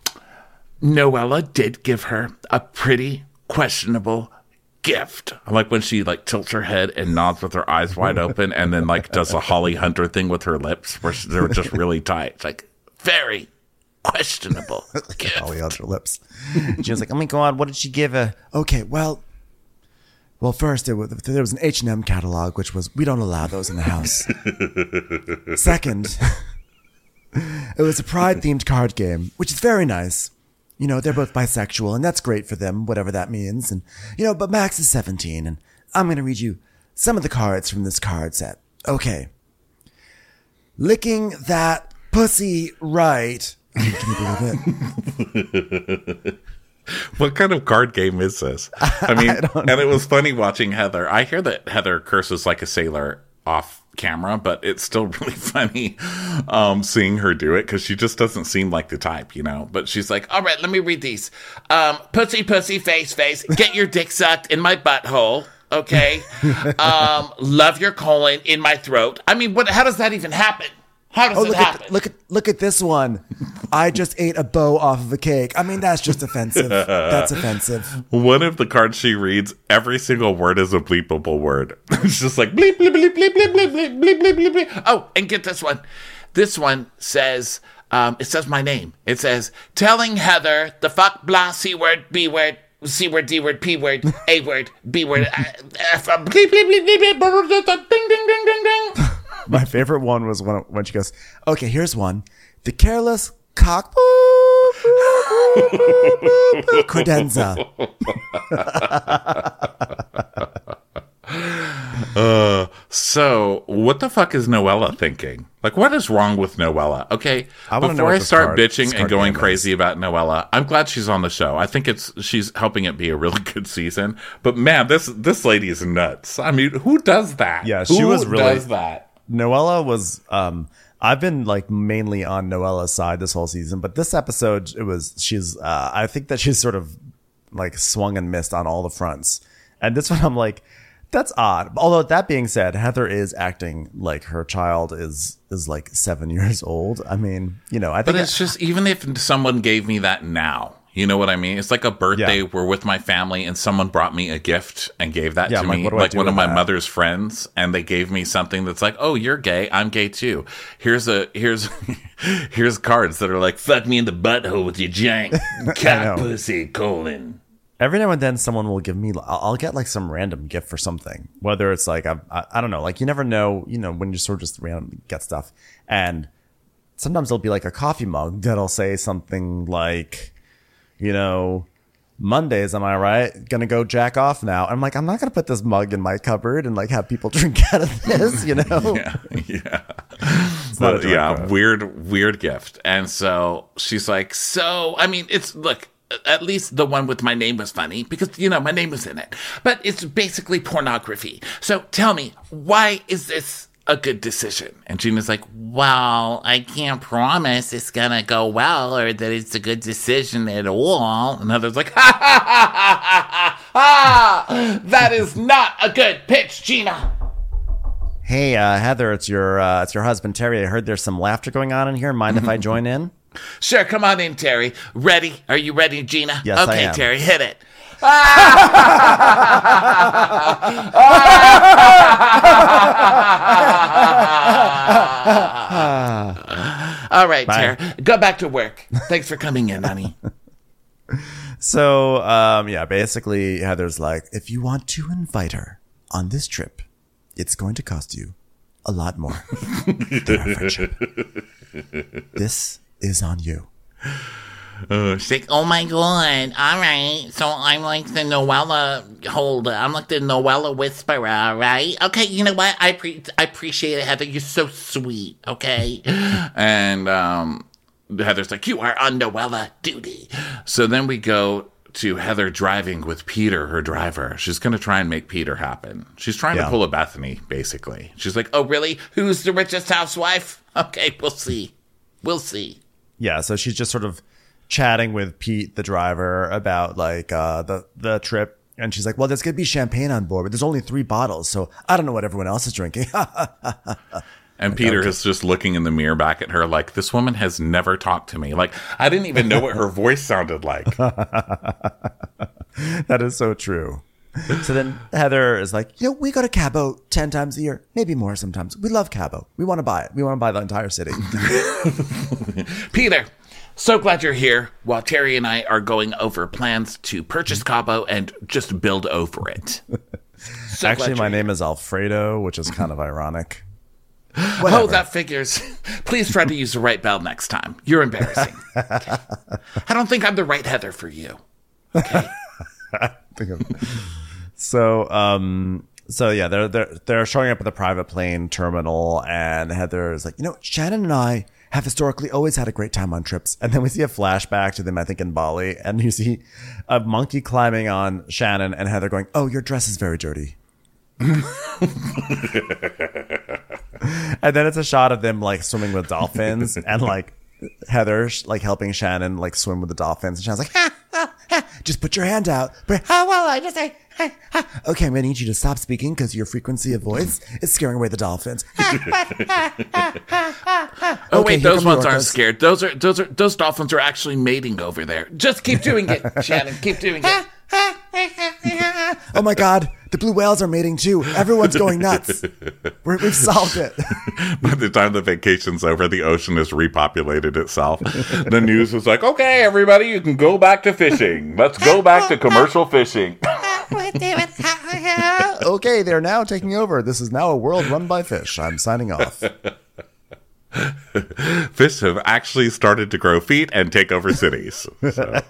[SPEAKER 3] Noella did give her a pretty questionable gift. I like when she like tilts her head and nods with her eyes wide open, and then like does a Holly Hunter thing with her lips where they're just really tight. It's like very questionable gift.
[SPEAKER 2] Holly on her lips. She was like, oh my God, what did she give her? Okay, well, well, first, there was, there was an H and M catalog, which was, we don't allow those in the house. Second, it was a Pride-themed card game, which is very nice. You know, they're both bisexual, and that's great for them, whatever that means. And, you know, but Max is seventeen, and I'm going to read you some of the cards from this card set. Okay. Licking that pussy right. Can you believe it?
[SPEAKER 3] What kind of card game is this? I mean,
[SPEAKER 2] I don't
[SPEAKER 3] and it was funny watching Heather. I hear that Heather curses like a sailor off camera, but it's still really funny um, seeing her do it because she just doesn't seem like the type, you know. But she's like, all right, let me read these. Um, pussy, pussy, face, face, get your dick sucked in my butthole. Okay. um, love your colon in my throat. I mean, what? How does that even happen? How does
[SPEAKER 2] Oh,
[SPEAKER 3] it
[SPEAKER 2] look
[SPEAKER 3] happen?
[SPEAKER 2] at look at look at this one. I just ate a bow off of a cake. I mean, that's just offensive. That's offensive.
[SPEAKER 3] One of the cards she reads, every single word is a bleepable word. It's just like bleep, bleep, bleep, bleep, bleep, bleep, bleep, bleep, bleep, bleep, bleep. Oh, and get this one. This one says, um, it says my name. It says, telling Heather the fuck, blah, C word, B word, C word, D word, P word, A word, B word, uh, F, uh, bleep, bleep, bleep, bleep, bleep, ding, ding, ding, ding, ding.
[SPEAKER 2] My favorite one was when when she goes, "Okay, here's one: the careless cock credenza."
[SPEAKER 3] Uh, so what the fuck is Noella thinking? Like, what is wrong with Noella? Okay,
[SPEAKER 2] I wanna know
[SPEAKER 3] before
[SPEAKER 2] what
[SPEAKER 3] I
[SPEAKER 2] this
[SPEAKER 3] start
[SPEAKER 2] card-
[SPEAKER 3] bitching
[SPEAKER 2] this
[SPEAKER 3] and
[SPEAKER 2] card
[SPEAKER 3] going
[SPEAKER 2] game
[SPEAKER 3] crazy about Noella, I'm glad she's on the show. I think it's she's helping it be a really good season. But man, this this lady is nuts. I mean, who does that?
[SPEAKER 2] Yeah, she
[SPEAKER 3] who
[SPEAKER 2] was really-
[SPEAKER 3] does that.
[SPEAKER 2] Noella was. Um, I've been like mainly on Noella's side this whole season, but this episode, it was she's. Uh, I think that she's sort of like swung and missed on all the fronts, and this one I'm like, that's odd. Although that being said, Heather is acting like her child is is like seven years old. I mean, you know, I think
[SPEAKER 3] But it's just, even if someone gave me that now, you know what I mean? It's like a birthday.
[SPEAKER 2] Yeah.
[SPEAKER 3] We're with my family and someone brought me a gift and gave that
[SPEAKER 2] Yeah,
[SPEAKER 3] to
[SPEAKER 2] I'm like,
[SPEAKER 3] me.
[SPEAKER 2] what do I
[SPEAKER 3] Like
[SPEAKER 2] do
[SPEAKER 3] one of
[SPEAKER 2] with
[SPEAKER 3] my
[SPEAKER 2] that?
[SPEAKER 3] mother's friends, and they gave me something that's like, oh, you're gay. I'm gay too. Here's a, here's, here's cards that are like, fuck me in the butthole with your jank.
[SPEAKER 2] know.
[SPEAKER 3] Cock pussy colon.
[SPEAKER 2] every now and then someone will give me. I'll, I'll get like some random gift for something, whether it's like I, I I don't know, like you never know, you know, when you sort of just randomly get stuff, and sometimes it'll be like a coffee mug that'll say something like, you know, Mondays, am I right? Gonna go jack off now. I'm like, I'm not gonna put this mug in my cupboard and like have people drink out of this, you know?
[SPEAKER 3] Yeah, yeah.
[SPEAKER 2] not a
[SPEAKER 3] But,
[SPEAKER 2] drunk
[SPEAKER 3] yeah,
[SPEAKER 2] mug.
[SPEAKER 3] weird, weird gift. And so she's like, so, I mean, it's, look, at least the one with my name was funny because, you know, my name was in it. But it's basically pornography. So tell me, why is this a good decision? And Gina's like,
[SPEAKER 6] Well, I can't promise it's gonna go well or that it's a good decision at all.
[SPEAKER 3] and Heather's like, ha ha ha ha ha ha.
[SPEAKER 6] ha! That is not a good pitch, Gina.
[SPEAKER 2] Hey, uh, Heather, it's your uh, it's your husband Terry. I heard there's some laughter going on in here. Mind if I join in?
[SPEAKER 6] Sure, come on in, Terry. Ready? Are you ready, Gina?
[SPEAKER 2] Yes, I
[SPEAKER 6] okay,
[SPEAKER 2] am.
[SPEAKER 6] Terry, hit it. All right,
[SPEAKER 2] Bye.
[SPEAKER 6] Terry, go back to work. Thanks for coming in, honey.
[SPEAKER 2] So, um, yeah, basically, Heather's like, if you want to invite her on this trip, it's going to cost you a lot more than our friendship. This is on you.
[SPEAKER 6] Uh, she's like, oh my god, alright, so I'm like the Noella holder, I'm like the Noella whisperer, right? Okay, you know what, I, pre- I appreciate it, Heather, you're so sweet, okay?
[SPEAKER 3] And um, Heather's like, you are on Noella duty. So then we go to Heather driving with Peter, her driver. She's going to try and make Peter happen. She's trying
[SPEAKER 2] Yeah.
[SPEAKER 3] to pull a Bethany, basically. She's like,
[SPEAKER 6] Oh really? Who's the richest housewife? Okay, we'll see. We'll see.
[SPEAKER 2] Yeah, so she's just sort of chatting with Pete, the driver, about like uh, the the trip, and she's like, "Well, there's gonna be champagne on board, but there's only three bottles, so I don't know what everyone else is drinking."
[SPEAKER 3] and Peter is just looking in the mirror back at her like, this woman has never talked to me. Like, I didn't even know what her voice sounded like.
[SPEAKER 2] That is so true. So then Heather is like, "You know, we go to Cabo ten times a year, maybe more sometimes. We love Cabo. We want to buy it. We want to buy the entire city."
[SPEAKER 6] Peter, so glad you're here while Terry and I are going over plans to purchase Cabo and just build over it. So
[SPEAKER 2] Actually,
[SPEAKER 6] glad
[SPEAKER 2] my
[SPEAKER 6] you're
[SPEAKER 2] name is Alfredo, which is kind of ironic.
[SPEAKER 6] Oh,
[SPEAKER 2] Whatever.
[SPEAKER 6] that figures. Please try to use the right bell next time. You're embarrassing. Okay. I don't think I'm the right Heather for you. Okay.
[SPEAKER 2] So, um, so yeah, they're they're they're showing up at the private plane terminal, and Heather is like, "You know, Shannon and I have historically always had a great time on trips." And then we see a flashback to them, I think, in Bali, and you see a monkey climbing on Shannon, and Heather going, "Oh, your dress is very dirty." And then it's a shot of them like swimming with dolphins, and like Heather like helping Shannon like swim with the dolphins, and Shannon's like, ha, ha, ha, "Just put your hand out." But, "Oh, well, I just say, ha, ha. Okay, I'm gonna need you to stop speaking because your frequency of voice is scaring away the dolphins."
[SPEAKER 6] Oh
[SPEAKER 2] Okay,
[SPEAKER 6] wait,
[SPEAKER 2] here
[SPEAKER 6] those
[SPEAKER 2] come the
[SPEAKER 6] ones aren't
[SPEAKER 2] orcas.
[SPEAKER 6] scared. Those are those are those dolphins are actually mating over there. Just keep doing it, Shannon. Keep doing it.
[SPEAKER 2] Oh my God, the blue whales are mating too. Everyone's going nuts. We're, we've solved it.
[SPEAKER 3] By the time the vacation's over, the ocean has repopulated itself. The news is like, okay, everybody, you can go back to fishing. Let's go back to commercial fishing.
[SPEAKER 2] Okay, they're now taking over. This is now a world run by fish. I'm signing off.
[SPEAKER 3] Fish have actually started to grow feet and take over cities. So.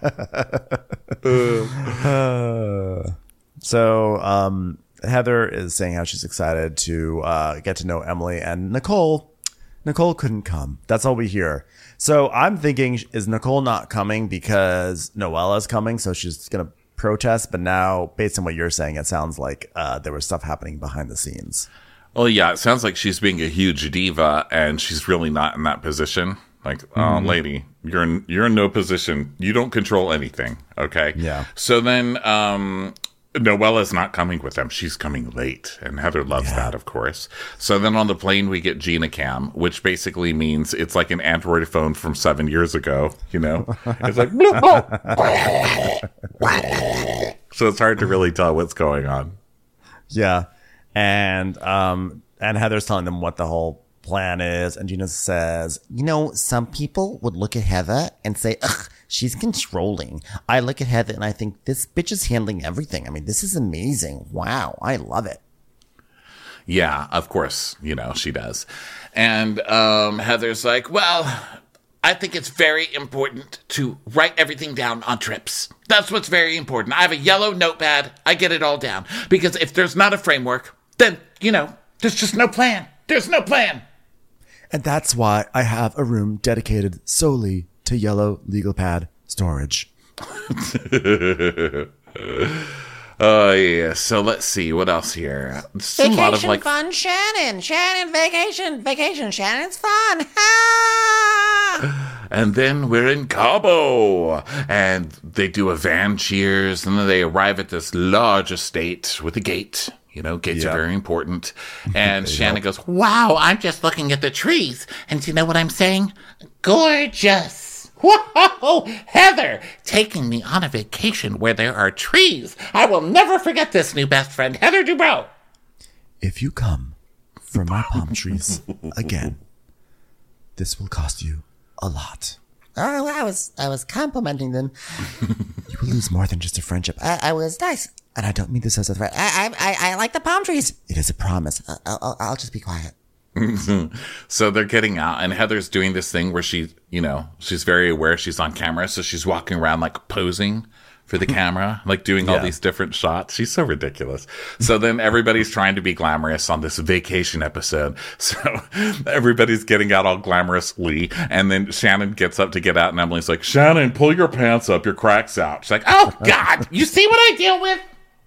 [SPEAKER 2] So um, Heather is saying how she's excited to uh, get to know Emily, and Nicole. Nicole couldn't come. That's all we hear. So I'm thinking, is Nicole not coming because Noella's coming, so she's gonna protest? But now, based on what you're saying, it sounds like uh, there was stuff happening behind the scenes.
[SPEAKER 3] Well, yeah, it sounds like she's being a huge diva, and she's really not in that position. Like, oh, lady, you're in, you're in no position. You don't control anything, okay?
[SPEAKER 2] Yeah.
[SPEAKER 3] So then, um, Noella's not coming with them. She's coming late, and Heather loves that, of course. So then on the plane, we get Gina Cam, which basically means it's like an Android phone from seven years ago, you know? It's like, bloop, bloop. So it's hard to really tell what's going on.
[SPEAKER 2] Yeah. And um and Heather's telling them what the whole plan is, and Gina says,
[SPEAKER 5] You know, some people would look at Heather and say, ugh, she's controlling. I look at Heather and I think this bitch is handling everything. I mean, this is amazing. Wow, I love it.
[SPEAKER 3] Yeah, of course, you know, she does. And um, Heather's like, well,
[SPEAKER 6] I think it's very important to write everything down on trips. That's what's very important. I have a yellow notepad. I get it all down. Because if there's not a framework, then, you know, there's just no plan. There's no plan.
[SPEAKER 2] and that's why I have a room dedicated solely to yellow legal pad storage.
[SPEAKER 3] oh, yeah. So let's see. What else here? There's a lot of, like,
[SPEAKER 5] fun, Shannon. Shannon, vacation, vacation. Shannon's fun.
[SPEAKER 3] And then we're in Cabo. And they do a van cheers. And then they arrive at this large estate with a gate. You know, gates
[SPEAKER 2] Yeah.
[SPEAKER 3] are very important. And Shannon goes,
[SPEAKER 6] Wow, I'm just looking at the trees. And you know what I'm saying? Gorgeous. Whoa, Heather, taking me on a vacation where there are trees. I will never forget this, new best friend, Heather Dubrow.
[SPEAKER 2] If you come from my palm trees again, this will cost you a lot.
[SPEAKER 5] Oh, I was I was complimenting them.
[SPEAKER 2] You will lose more than just a friendship.
[SPEAKER 5] I, I was nice.
[SPEAKER 2] And I don't mean this as a threat.
[SPEAKER 5] I I I, I like the palm trees.
[SPEAKER 2] It is a promise.
[SPEAKER 5] I- I'll, I'll, I'll just be quiet.
[SPEAKER 3] so they're getting out, and Heather's doing this thing where she, you know, she's very aware she's on camera, so she's walking around like posing for the camera, like doing all
[SPEAKER 2] Yeah.
[SPEAKER 3] these different shots. She's so ridiculous. So then everybody's trying to be glamorous on this vacation episode. So everybody's getting out all glamorously, and then Shannon gets up to get out, and Emily's like, Shannon, pull your pants up, your crack's out. She's like, oh God, you see what I deal with?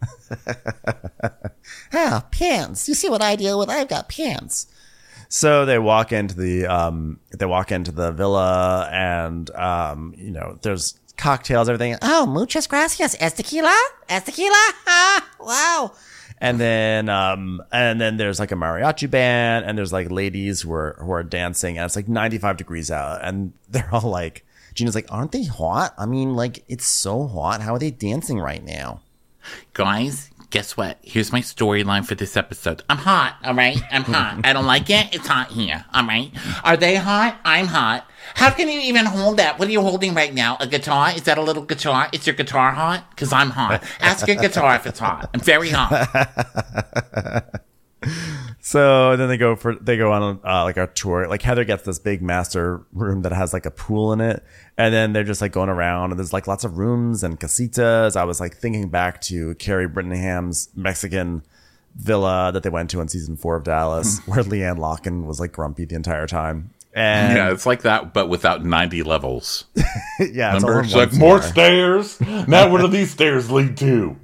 [SPEAKER 5] Oh, pants. You see what I deal with? I've got pants.
[SPEAKER 2] So they walk into the um they walk into the villa, and um you know there's cocktails, everything.
[SPEAKER 5] Oh, muchas gracias. Es tequila? Es tequila? Ah, wow.
[SPEAKER 2] And then um and then there's like a mariachi band, and there's like ladies who are who are dancing, and it's like ninety-five degrees out, and they're all like, Gina's like, aren't they hot? I mean, like, it's so hot. How are they dancing right now?
[SPEAKER 6] Guys, guess what? Here's my storyline for this episode. I'm hot, all right? I'm hot. I don't like it. It's hot here, all right? Are they hot? I'm hot. How can you even hold that? What are you holding right now? A guitar? Is that a little guitar? Is your guitar hot? Because I'm hot. Ask your guitar if it's hot. I'm very hot.
[SPEAKER 2] So then they go for they go on uh, like a tour. Like Heather gets this big master room that has like a pool in it, and then they're just like going around, and there's like lots of rooms and casitas. I was like thinking back to Carrie Brittingham's Mexican villa that they went to in season four of Dallas, where Leanne Locken was like grumpy the entire time. And
[SPEAKER 3] Yeah, it's like that, but without ninety levels.
[SPEAKER 2] yeah, it's all
[SPEAKER 3] Remember?
[SPEAKER 2] in
[SPEAKER 3] She's
[SPEAKER 2] one
[SPEAKER 3] like, more
[SPEAKER 2] floor.
[SPEAKER 3] stairs? Now where do these stairs lead to?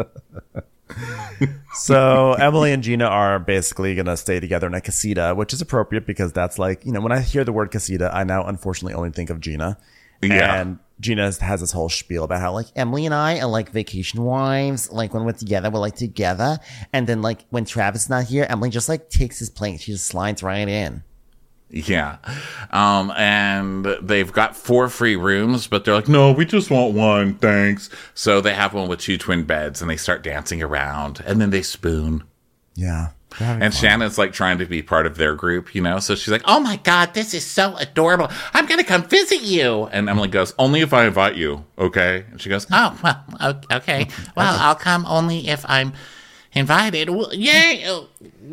[SPEAKER 2] So Emily and Gina are basically going to stay together in a casita, which is appropriate because that's like, you know, when I hear the word casita, I now unfortunately only think of Gina.
[SPEAKER 3] Yeah.
[SPEAKER 2] And Gina has, has this whole spiel about how like,
[SPEAKER 5] Emily and I are like vacation wives. Like when we're together, we're like together. And then like when Travis is not here, Emily just like takes his plate. She just slides right in.
[SPEAKER 3] Yeah. Um, and they've got four free rooms, but they're like, no, we just want one, thanks. So they have one with two twin beds, and they start dancing around, and then they spoon.
[SPEAKER 2] yeah. they're having
[SPEAKER 3] And
[SPEAKER 2] fun.
[SPEAKER 3] Shannon's like trying to be part of their group, you know? So she's like,
[SPEAKER 6] Oh my God, this is so adorable. I'm going to come visit you.
[SPEAKER 3] and Emily goes, only if I invite you, okay? And she goes,
[SPEAKER 6] Oh, well, o- okay. Well, I'll come only if I'm invited. Well, Yay! oh,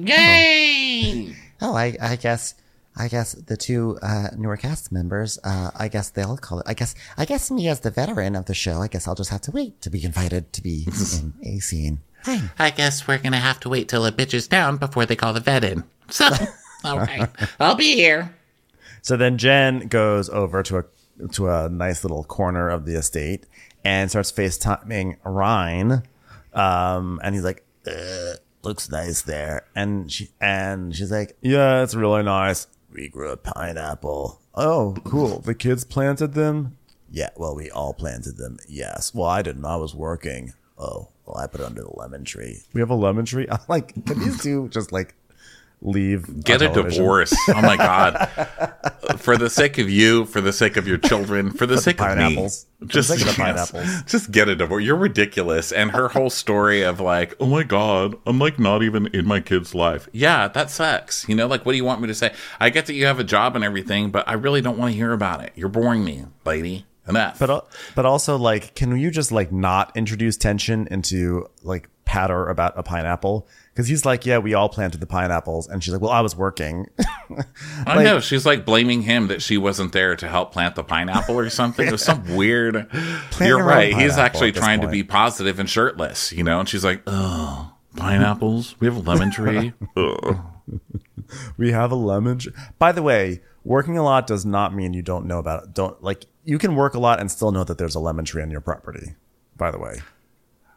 [SPEAKER 6] Yay!
[SPEAKER 5] Oh, I, I guess, I guess the two uh, newer cast members, uh, I guess they'll call it. I guess, I guess me as the veteran of the show, I guess I'll just have to wait to be invited to be in a scene. Fine.
[SPEAKER 6] I guess we're going to have to wait till it bitches down before they call the vet in. So, all right. I'll be here.
[SPEAKER 2] So then Jen goes over to a to a nice little corner of the estate and starts FaceTiming Ryan. Um, and he's like, uh, looks nice there. And she and she's like, yeah, it's really nice. We grew a pineapple. Oh, cool. The kids planted them? Yeah, well, we all planted them. Yes. Well, I didn't. I was working. Oh, well, I put it under the lemon tree. We have a lemon tree? I'm like, can these two just like leave?
[SPEAKER 3] get
[SPEAKER 2] on
[SPEAKER 3] a
[SPEAKER 2] television?
[SPEAKER 3] divorce. Oh my God. For the sake of you, for the sake of your children, for the sake of me.
[SPEAKER 2] pineapples. For the
[SPEAKER 3] Just,
[SPEAKER 2] sake of the
[SPEAKER 3] yes,
[SPEAKER 2] pineapples.
[SPEAKER 3] just get a divorce. You're ridiculous. And her whole story of like, oh my God, I'm like not even in my kid's life. Yeah, that sucks. You know, like, what do you want me to say? I get that you have a job and everything, but I really don't want to hear about it. You're boring me, lady. Enough.
[SPEAKER 2] But al- but also, like, can you just like not introduce tension into like patter about a pineapple? Because he's like, yeah, we all planted the pineapples, and she's like, well, I was working.
[SPEAKER 3] I
[SPEAKER 2] like-
[SPEAKER 3] know. She's like blaming him that she wasn't there to help plant the pineapple or something. It was some weird. You're
[SPEAKER 2] your own
[SPEAKER 3] right. He's
[SPEAKER 2] pineapple
[SPEAKER 3] actually
[SPEAKER 2] at this
[SPEAKER 3] trying to
[SPEAKER 2] point.
[SPEAKER 3] be positive and shirtless, you know? And she's like, oh, pineapples? We have a lemon tree? Ugh.
[SPEAKER 2] We have a lemon. Tr- By the way, working a lot does not mean you don't know about it. Don't like you can work a lot and still know that there's a lemon tree on your property. By the way,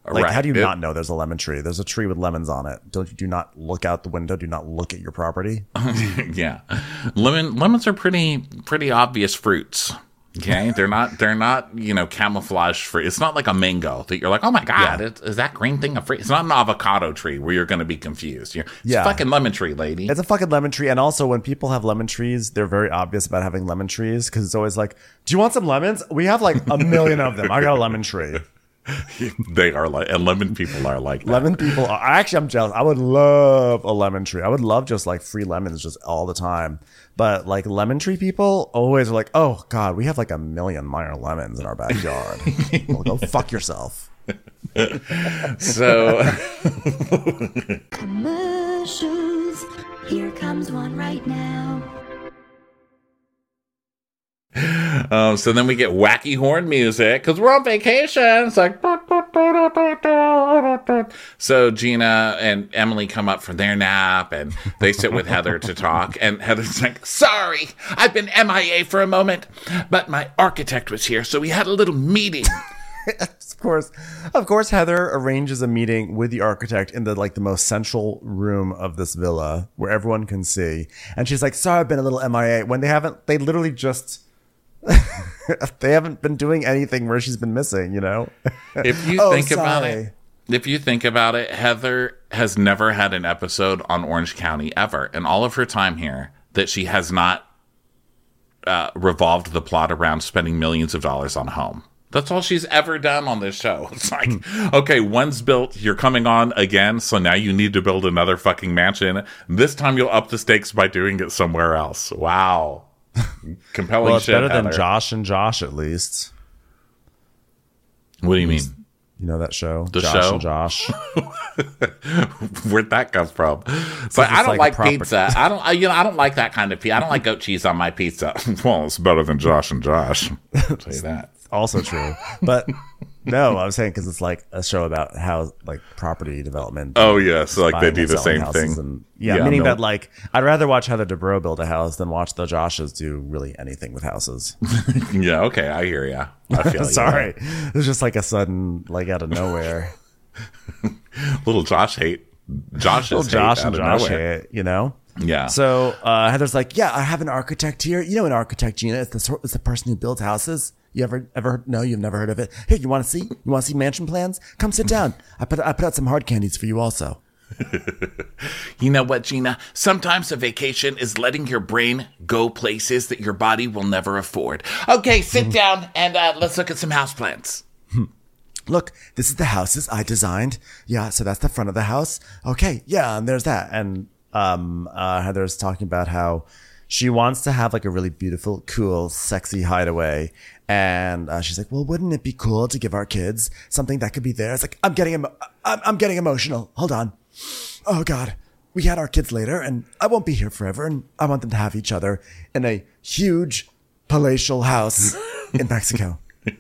[SPEAKER 2] Like,
[SPEAKER 3] Right.
[SPEAKER 2] how do you
[SPEAKER 3] It-
[SPEAKER 2] not know there's a lemon tree? There's a tree with lemons on it. Don't you do not look out the window? Do not look at your property.
[SPEAKER 3] Yeah, lemon lemons are pretty pretty obvious fruits. Okay, they're not they're not you know camouflage fruit. It's not like a mango that you're like, oh my god,
[SPEAKER 2] Yeah.
[SPEAKER 3] it, is that green thing a fruit? It's not an avocado tree where you're going to be confused. You're, it's
[SPEAKER 2] Yeah.
[SPEAKER 3] a fucking lemon tree, lady.
[SPEAKER 2] It's a fucking lemon tree. And also, when people have lemon trees, they're very obvious about having lemon trees because it's always like, do you want some lemons? We have like a million of them. I got a lemon tree.
[SPEAKER 3] They are like, and lemon people are like that.
[SPEAKER 2] Lemon people are actually, I'm jealous. I would love a lemon tree. I would love just like free lemons just all the time. But like lemon tree people always are like, oh God, we have like a million minor lemons in our backyard. Well, go fuck yourself.
[SPEAKER 3] So
[SPEAKER 7] Commercials. Here comes one right now.
[SPEAKER 3] Um, so then we get wacky horn music because we're on vacation. It's like, so Gina and Emily come up from their nap and they sit with Heather to talk. And Heather's like, sorry, I've been M I A for a moment, but my architect was here. So we had a little meeting.
[SPEAKER 2] Of course, of course, Heather arranges a meeting with the architect in the like the most central room of this villa where everyone can see. And she's like, sorry, I've been a little M I A when they haven't, they literally just, they haven't been doing anything where she's been missing, you know?
[SPEAKER 3] If you
[SPEAKER 2] Oh,
[SPEAKER 3] think about
[SPEAKER 2] sorry.
[SPEAKER 3] it, if you think about it, Heather has never had an episode on Orange County ever. In all of her time here, that she has not uh, revolved the plot around spending millions of dollars on a home. That's all she's ever done on this show. It's like, okay, one's built, you're coming on again, so now you need to build another fucking mansion. This time you'll up the stakes by doing it somewhere else. Wow. Compelling
[SPEAKER 2] Well, it's
[SPEAKER 3] shit,
[SPEAKER 2] better than
[SPEAKER 3] Heather.
[SPEAKER 2] Josh and Josh, at least.
[SPEAKER 3] What do you mean?
[SPEAKER 2] You know that show?
[SPEAKER 3] The
[SPEAKER 2] Josh
[SPEAKER 3] show?
[SPEAKER 2] and Josh.
[SPEAKER 3] Where'd that come from? But
[SPEAKER 2] it's
[SPEAKER 3] I don't
[SPEAKER 2] like
[SPEAKER 3] like,
[SPEAKER 2] a proper-
[SPEAKER 3] pizza. I don't. I, you know, I don't like that kind of pizza. I don't like goat cheese on my pizza. Well, it's better than Josh and Josh. I'll tell you that.
[SPEAKER 2] Also true. But no, I was saying because it's like a show about how like property development.
[SPEAKER 3] Oh yeah, so like they
[SPEAKER 2] buying
[SPEAKER 3] do
[SPEAKER 2] and
[SPEAKER 3] the
[SPEAKER 2] selling
[SPEAKER 3] same
[SPEAKER 2] houses
[SPEAKER 3] thing.
[SPEAKER 2] and- yeah,
[SPEAKER 3] Yeah,
[SPEAKER 2] meaning
[SPEAKER 3] no.
[SPEAKER 2] that like I'd rather watch Heather Dubrow build a house than watch the Joshes do really anything with houses.
[SPEAKER 3] Yeah, okay, I hear ya. I feel you.
[SPEAKER 2] Sorry, it's just like a sudden like out of nowhere.
[SPEAKER 3] Little Josh hate. Josh
[SPEAKER 2] Little
[SPEAKER 3] is
[SPEAKER 2] Josh
[SPEAKER 3] hate
[SPEAKER 2] and
[SPEAKER 3] out of
[SPEAKER 2] Josh
[SPEAKER 3] nowhere.
[SPEAKER 2] hate, you know.
[SPEAKER 3] Yeah.
[SPEAKER 2] So uh, Heather's like, yeah, I have an architect here. You know, an architect, Gina. It's the sort, it's the person who builds houses. You ever ever no, you've never heard of it. Here, you want to see? You want to see mansion plans? Come sit down. I put I put out some hard candies for you also.
[SPEAKER 6] You know what, Gina? Sometimes a vacation is letting your brain go places that your body will never afford. Okay, sit down and uh, let's look at some house plans.
[SPEAKER 2] Look, this is the houses I designed. Yeah, so that's the front of the house. Okay, yeah, and there's that. And um, uh, Heather's talking about how she wants to have like a really beautiful, cool, sexy hideaway. And uh, she's like, well, wouldn't it be cool to give our kids something that could be theirs? Like, I'm getting, emo- I'm, I'm getting emotional. Hold on. Oh God, we had our kids later and I won't be here forever. And I want them to have each other in a huge palatial house in Mexico.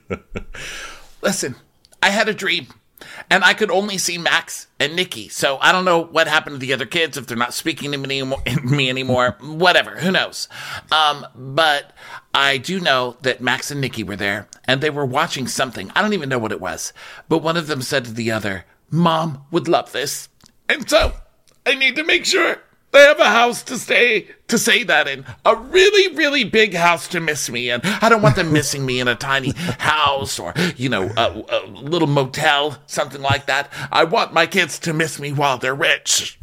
[SPEAKER 6] Listen, I had a dream, and I could only see Max and Nikki. So I don't know what happened to the other kids, if they're not speaking to me anymore. Me anymore. Whatever, who knows? Um, but I do know that Max and Nikki were there, and they were watching something. I don't even know what it was. But one of them said to the other, Mom would love this. And so I need to make sure they have a house to stay, to say that in. A really, really big house to miss me in. I don't want them missing me in a tiny house or, you know, a, a little motel, something like that. I want my kids to miss me while they're rich.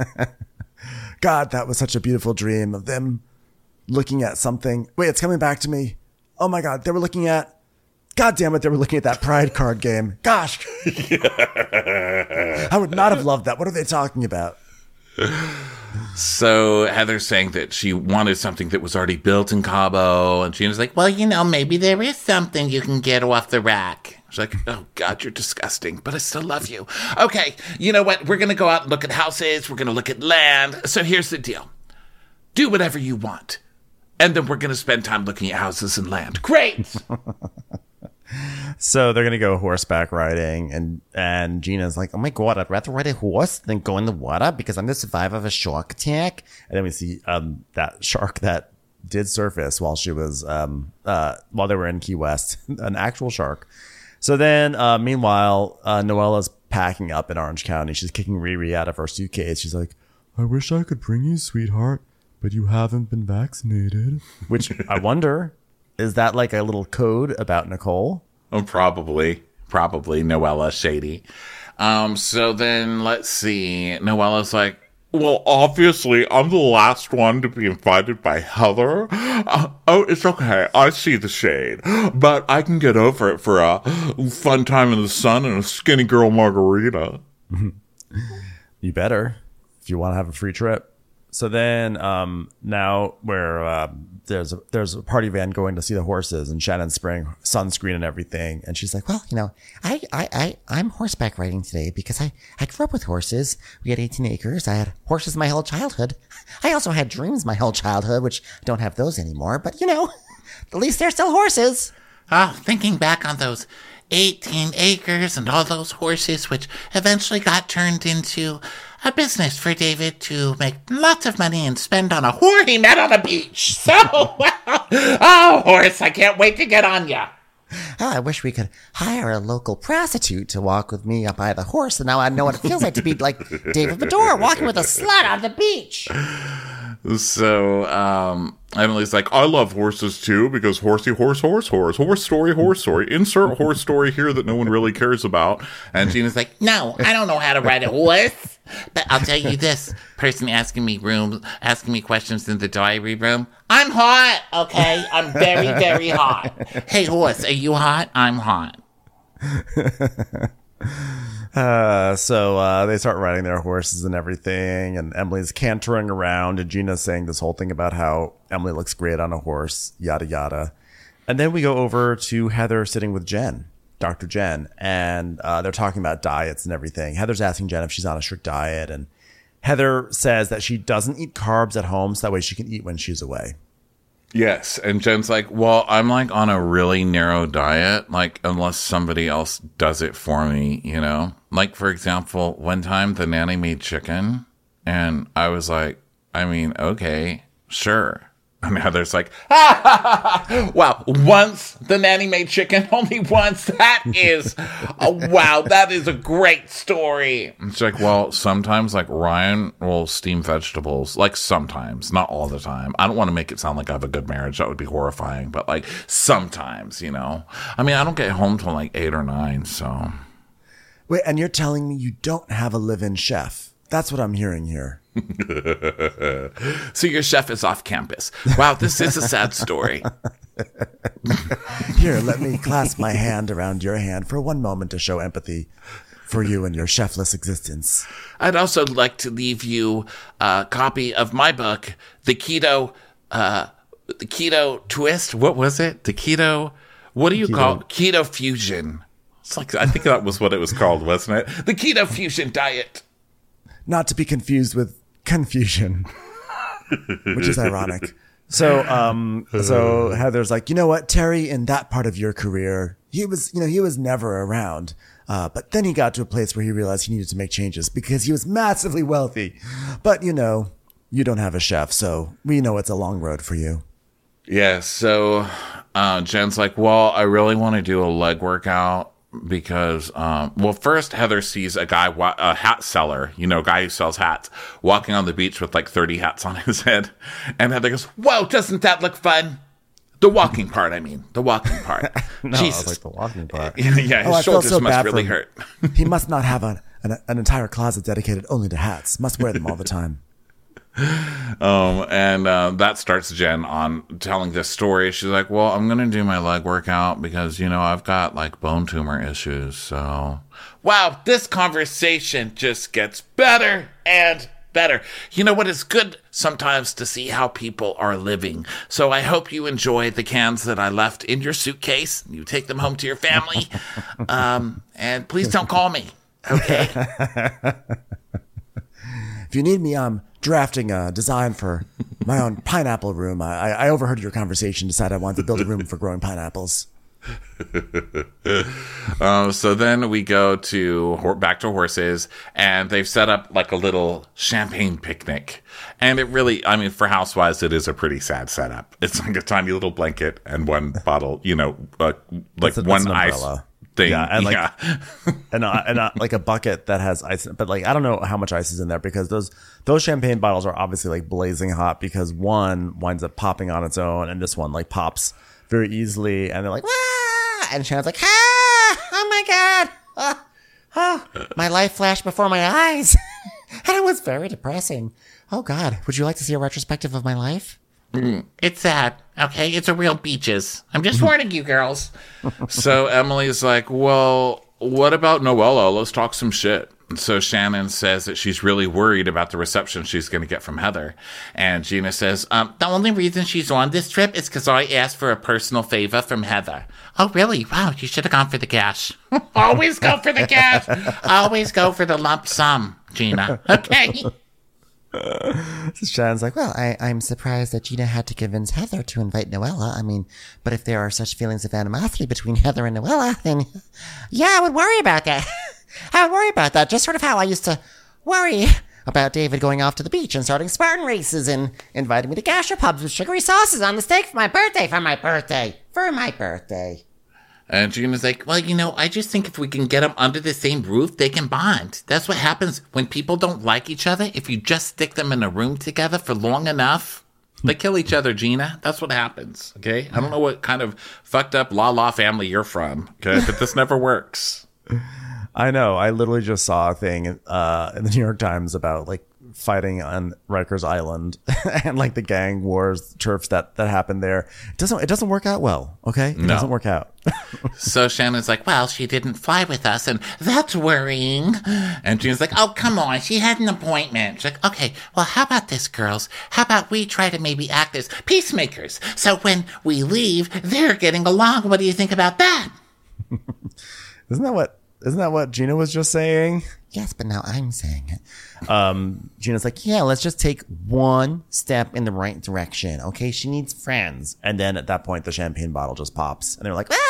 [SPEAKER 2] God, that was such a beautiful dream of them looking at something. Wait, it's coming back to me. Oh my God, they were looking at, God damn it, they were looking at that Pride card game. Gosh. I would not have loved that. What are they talking about?
[SPEAKER 3] So Heather's saying that she wanted something that was already built in Cabo, and Gina's like,
[SPEAKER 6] Well, you know, maybe there is something you can get off the rack. She's like, oh, God, you're disgusting, but I still love you. Okay, you know what? We're going to go out and look at houses. We're going to look at land. So here's the deal. Do whatever you want. And then we're going to spend time looking at houses and land. Great.
[SPEAKER 2] So they're gonna go horseback riding, and and Gina's like, "Oh my God, I'd rather ride a horse than go in the water because I'm the survivor of a shark attack." And then we see um that shark that did surface while she was um uh while they were in Key West, an actual shark. So then, uh, meanwhile, uh, Noella's packing up in Orange County. She's kicking Riri out of her suitcase. She's like, I wish I could bring you, sweetheart, but you haven't been vaccinated. Which I wonder, is that like a little code about Nicole?
[SPEAKER 3] Oh, probably. Probably. Noella shady. Um, so then let's see. Noella's like, well, obviously, I'm the last one to be invited by Heather. Uh, oh, it's okay. I see the shade. But I can get over it for a fun time in the sun and a skinny girl margarita.
[SPEAKER 2] You better, if you want to have a free trip. So then, um, now where uh, there's a, there's a party van going to see the horses, and Shannon's spraying sunscreen and everything, and she's like,
[SPEAKER 5] Well, you know, I, I, I, I'm horseback riding today because I, I grew up with horses. We had eighteen acres. I had horses my whole childhood. I also had dreams my whole childhood, which I don't have those anymore. But, you know, at least they're still horses.
[SPEAKER 6] Oh, thinking back on those eighteen acres and all those horses, which eventually got turned into a business for David to make lots of money and spend on a whore he met on a beach. So, oh, horse, I can't wait to get on ya.
[SPEAKER 5] Oh, I wish we could hire a local prostitute to walk with me up by the horse, and now I know what it feels like to be like David Bedore walking with a slut on the beach.
[SPEAKER 3] So, um, Emily's like, I love horses too, because horsey, horse, horse, horse, horse story, horse story. Insert horse story here that no one really cares about. And Gina's like,
[SPEAKER 6] No, I don't know how to ride a horse. But I'll tell you this, person asking me room, asking me questions in the diary room, I'm hot, okay? I'm very, very hot. Hey, horse, are you hot? I'm hot.
[SPEAKER 2] Uh, so uh, they start riding their horses and everything, and Emily's cantering around, and Gina's saying this whole thing about how Emily looks great on a horse, yada yada. And then we go over to Heather sitting with Jen, Doctor Jen, and uh, they're talking about diets and everything. Heather's asking Jen if she's on a strict diet, and Heather says that she doesn't eat carbs at home, so that way she can eat when she's away.
[SPEAKER 3] yes. And Jen's like, well, I'm like on a really narrow diet, like unless somebody else does it for me, you know? Like, for example, one time the nanny made chicken, and I was like, I mean, okay, sure. And Heather's like, ha, ha, ha, ha. Wow, once the nanny made chicken, only once. That is, oh, wow, that is a great story. And she's like, well, sometimes like Ryan will steam vegetables, like sometimes, not all the time. I don't want to make it sound like I have a good marriage. That would be horrifying. But like sometimes, you know, I mean, I don't get home till like eight or nine. So.
[SPEAKER 2] Wait, and you're telling me you don't have a live-in chef? That's what I'm hearing here.
[SPEAKER 3] So your chef is off campus. Wow, this is a sad story.
[SPEAKER 2] Here, let me clasp my hand around your hand for one moment to show empathy for you and your chefless existence.
[SPEAKER 6] I'd also like to leave you a copy of my book, The Keto, uh, The Keto Twist. What was it? The Keto, what do you
[SPEAKER 2] Keto.
[SPEAKER 6] call it? Keto Fusion.
[SPEAKER 3] It's like, I think that was what it was called, wasn't it?
[SPEAKER 6] The Keto Fusion Diet.
[SPEAKER 2] Not to be confused with confusion, which is ironic. So, um, so Heather's like, you know what, Terry, in that part of your career, he was, you know, he was never around. Uh, but then he got to a place where he realized he needed to make changes because he was massively wealthy. But, you know, you don't have a chef, so we know it's a long road for you.
[SPEAKER 3] Yeah, so uh, Jen's like, well, I really want to do a leg workout because, um, well, first Heather sees a guy, wa- a hat seller, you know, guy who sells hats, walking on the beach with like thirty hats on his head. And Heather goes, whoa, doesn't that look fun? The walking part, I mean, the walking part.
[SPEAKER 2] No,
[SPEAKER 3] Jesus.
[SPEAKER 2] I was like the walking part.
[SPEAKER 3] Yeah, yeah, his
[SPEAKER 2] Oh, I feel
[SPEAKER 3] shoulders
[SPEAKER 2] so
[SPEAKER 3] must
[SPEAKER 2] bad
[SPEAKER 3] really
[SPEAKER 2] for him.
[SPEAKER 3] hurt.
[SPEAKER 2] He must not have a, an, an entire closet dedicated only to hats. Must wear them all the time.
[SPEAKER 3] Um, and uh, that starts Jen on telling this story. She's like, well, I'm going to do my leg workout because, you know, I've got like bone tumor issues. So,
[SPEAKER 6] Wow, this conversation just gets better and better. You know what? It's good sometimes to see how people are living. So I hope you enjoy the cans that I left in your suitcase. You take them home to your family. Um, and please don't call me. Okay.
[SPEAKER 2] If you need me, I'm drafting a design for my own pineapple room. I, I overheard your conversation, decided I wanted to build a room for growing pineapples.
[SPEAKER 3] um, so then we go to hor- back to horses, and they've set up like a little champagne picnic. And it really, I mean, for housewives, it is a pretty sad setup. It's like a tiny little blanket and one bottle, you know, uh, like
[SPEAKER 2] It's a-
[SPEAKER 3] one
[SPEAKER 2] it's an
[SPEAKER 3] ice.
[SPEAKER 2] umbrella.
[SPEAKER 3] thing.
[SPEAKER 2] Yeah, and, like,
[SPEAKER 3] yeah.
[SPEAKER 2] and uh, and uh, like a bucket that has ice, but like I don't know how much ice is in there because those those champagne bottles are obviously like blazing hot because one winds up popping on its own and this one like pops very easily and they're like ah! And Shannon's like ah! Oh my god! Ah! Oh, my life flashed before my eyes and it was very depressing. Oh god, would you like to see a retrospective of my life?
[SPEAKER 6] It's sad, okay? It's a real beaches. I'm just warning you, girls.
[SPEAKER 3] So Emily's like, well, what about Noella? Let's talk some shit. So Shannon says that she's really worried about the reception she's going to get from Heather. And Gina says, um,
[SPEAKER 6] The only reason she's on this trip is because I asked for a personal favor from Heather. Oh, really? Wow, you should have gone for the cash. Always go for the cash. Always go for the lump sum, Gina. Okay?
[SPEAKER 2] Shannon's like,
[SPEAKER 5] Well, I, I'm surprised that Gina had to convince Heather to invite Noella. I mean, but if there are such feelings of animosity between Heather and Noella, then yeah, I would worry about that. I would worry about that. Just sort of how I used to worry about David going off to the beach and starting Spartan races and inviting me to gastropubs with sugary sauces on the steak for my birthday, for my birthday, for my birthday.
[SPEAKER 3] and Gina's like,
[SPEAKER 6] Well, you know, I just think if we can get them under the same roof, they can bond. That's what happens when people don't like each other. If you just stick them in a room together for long enough,
[SPEAKER 3] they kill each other, Gina. That's what happens, okay? I don't know what kind of fucked up la-la family you're from, okay? But this never works.
[SPEAKER 2] I know. I literally just saw a thing uh, in the New York Times about like fighting on Rikers Island and like the gang wars, turfs that that happened there. It doesn't it doesn't work out well. Okay, it
[SPEAKER 3] No.
[SPEAKER 2] doesn't work out.
[SPEAKER 6] So Shannon's like, well, she didn't fly with us, and that's worrying. And Gina's like, oh, come on, she had an appointment. She's like, okay, well, how about this, girls? How about we try to maybe act as peacemakers? So when we leave, they're getting along. What do you think about that?
[SPEAKER 2] Isn't that what isn't that what Gina was just saying?
[SPEAKER 5] Yes, but now I'm saying it.
[SPEAKER 2] Um, Gina's like, yeah, let's just take one step in the right direction. Okay, she needs friends. And then at that point, the champagne bottle just pops, and they're like, ah!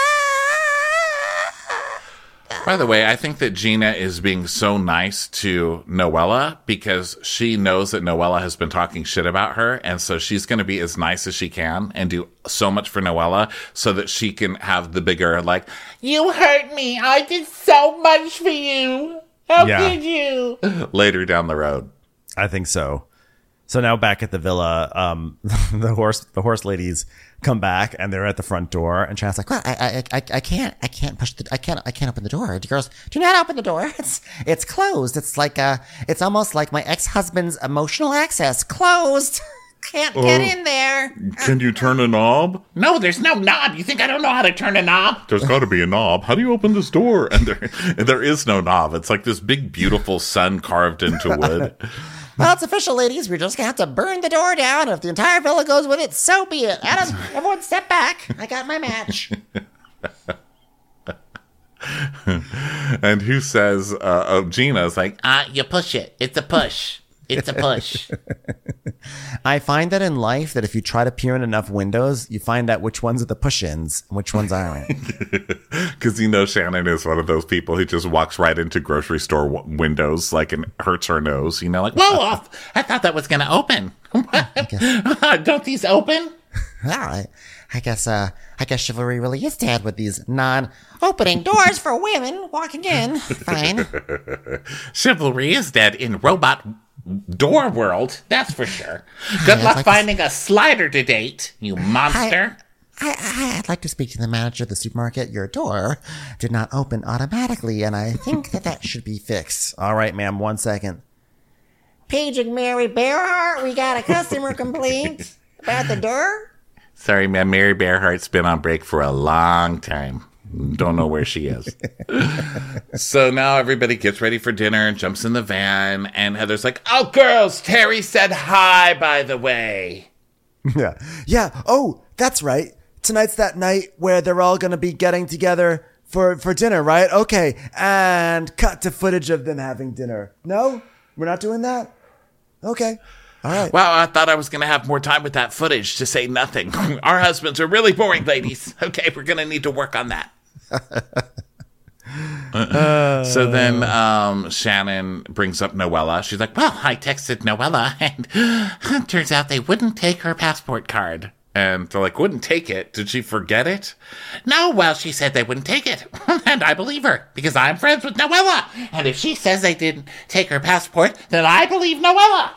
[SPEAKER 3] By the way, I think that Gina is being so nice to Noella because she knows that Noella has been talking shit about her. And so she's going to be as nice as she can and do so much for Noella so that she can have the bigger, like,
[SPEAKER 6] You hurt me. I did so much for you. How
[SPEAKER 2] Yeah.
[SPEAKER 6] could you?
[SPEAKER 3] later down the road.
[SPEAKER 2] I think so. So now back at the villa, um, the horse the horse ladies come back and they're at the front door, and Shannon's like,
[SPEAKER 5] Well, I, I, I, I can't, I can't push the, I can't, I can't open the door. The girls, do not open the door. It's, it's closed. It's like, uh, it's almost like my ex-husband's emotional access closed. Can't get in there.
[SPEAKER 3] Can you turn a knob?
[SPEAKER 6] No, there's no knob. You think I don't know how to turn a knob?
[SPEAKER 3] There's got to be a knob. How do you open this door? And there, and there is no knob. It's like this big, beautiful sun carved into wood.
[SPEAKER 5] Well, it's official, ladies. We're just gonna have to burn the door down. If the entire villa goes with it, so be it. Adam, everyone step back. I got my match.
[SPEAKER 3] And who says, uh, oh, Gina's like,
[SPEAKER 6] Uh, you push it. It's a push. It's a push.
[SPEAKER 2] I find that in life that if you try to peer in enough windows, you find out which ones are the push-ins and which ones aren't.
[SPEAKER 3] because you know Shannon is one of those people who just walks right into grocery store w- windows like and hurts her nose, you know, like,
[SPEAKER 6] Whoa, off. I thought that was going to open. Don't these open?
[SPEAKER 5] All right. I guess, uh, I guess chivalry really is dead with these non-opening doors for women walking in. Fine.
[SPEAKER 6] Chivalry is dead in robot door world. That's for sure. Good luck
[SPEAKER 5] like
[SPEAKER 6] finding a slider to date, you monster.
[SPEAKER 5] I, I, I'd like to speak to the manager of the supermarket. Your door did not open automatically, and I think that that should be fixed.
[SPEAKER 2] All right, ma'am, one second.
[SPEAKER 5] Paging Mary Bearhart, we got a customer complaint about the door.
[SPEAKER 3] sorry, man, Mary Bearhart's been on break for a long time. Don't know where she is. So now everybody gets ready for dinner and jumps in the van. And Heather's like,
[SPEAKER 6] Oh, girls, Terry said hi, by the way.
[SPEAKER 2] Yeah. Yeah. Oh, that's right. Tonight's that night where they're all going to be getting together for, for dinner, right? Okay. And cut to footage of them having dinner. No? We're not doing that? Okay. All right.
[SPEAKER 6] Wow, I thought I was going to have more time with that footage to say nothing. Our husbands are really boring, ladies. Okay, we're going to need to work on that.
[SPEAKER 3] uh, so then um, Shannon brings up Noella. She's like,
[SPEAKER 6] Well, I texted Noella, and turns out they wouldn't take her passport card.
[SPEAKER 3] And they're like, wouldn't take it. Did she forget it?
[SPEAKER 6] No, well, she said they wouldn't take it. And I believe her, because I'm friends with Noella. And if she says they didn't take her passport, then I believe Noella.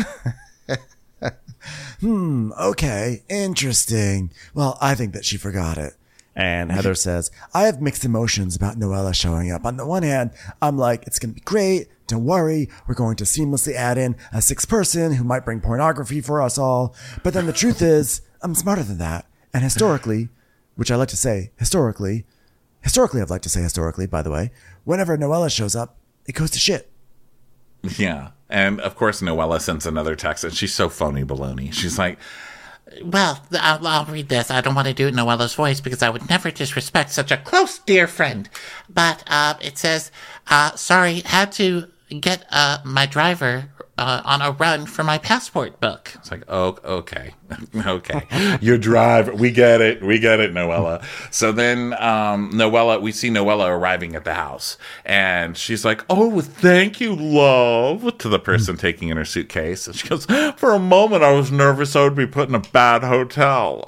[SPEAKER 2] Hmm, okay, interesting. Well, I think that she forgot it. And Heather says, I have mixed emotions about Noella showing up. On the one hand, I'm like, it's going to be great. Don't worry. We're going to seamlessly add in a sixth person who might bring pornography for us all. But then the truth is, I'm smarter than that. And historically, which I like to say historically, historically, I'd like to say historically, by the way, whenever Noella shows up, it goes to shit.
[SPEAKER 3] Yeah. And of course, Noella sends another text, and she's so phony baloney. She's like,
[SPEAKER 6] Well, I'll, I'll read this. I don't want to do it in Noella's voice because I would never disrespect such a close, dear friend. But uh, it says, uh, sorry, had to get uh, my driver uh, on a run for my passport book.
[SPEAKER 3] it's like, oh, okay. okay. Your drive. We get it. We get it, Noella. So then um, Noella, we see Noella arriving at the house. And she's like, oh, thank you, love, to the person taking in her suitcase. And she goes, for a moment, I was nervous I would be put in a bad hotel.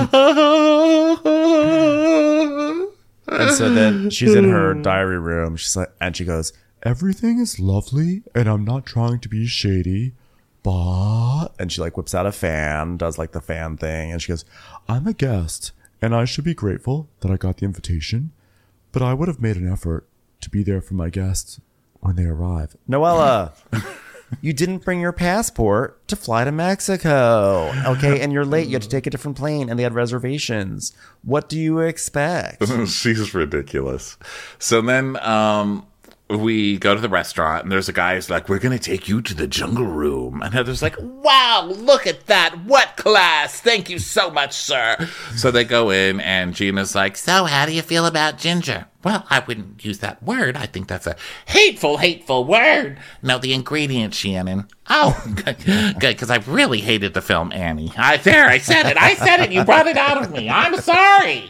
[SPEAKER 2] And so then she's in her diary room. She's like, and she goes, everything is lovely, and I'm not trying to be shady, but, and she like whips out a fan, does like the fan thing, and she goes, I'm a guest, and I should be grateful that I got the invitation, but I would have made an effort to be there for my guests when they arrive. Noella, you didn't bring your passport to fly to Mexico, okay? And you're late. You had to take a different plane, and they had reservations. What do you expect?
[SPEAKER 3] She's ridiculous. So then um, we go to the restaurant, and there's a guy who's like, we're going to take you to the jungle room. And Heather's like,
[SPEAKER 6] Wow, look at that. What class. Thank you so much, sir.
[SPEAKER 3] so they go in, and Gina's like,
[SPEAKER 6] So, how do you feel about ginger? Well, I wouldn't use that word. I think that's a hateful, hateful word. No, the ingredient, Shannon. Oh, good, good, because I really hated the film Annie. I there, I said it. I said it. You brought it out of me. I'm sorry.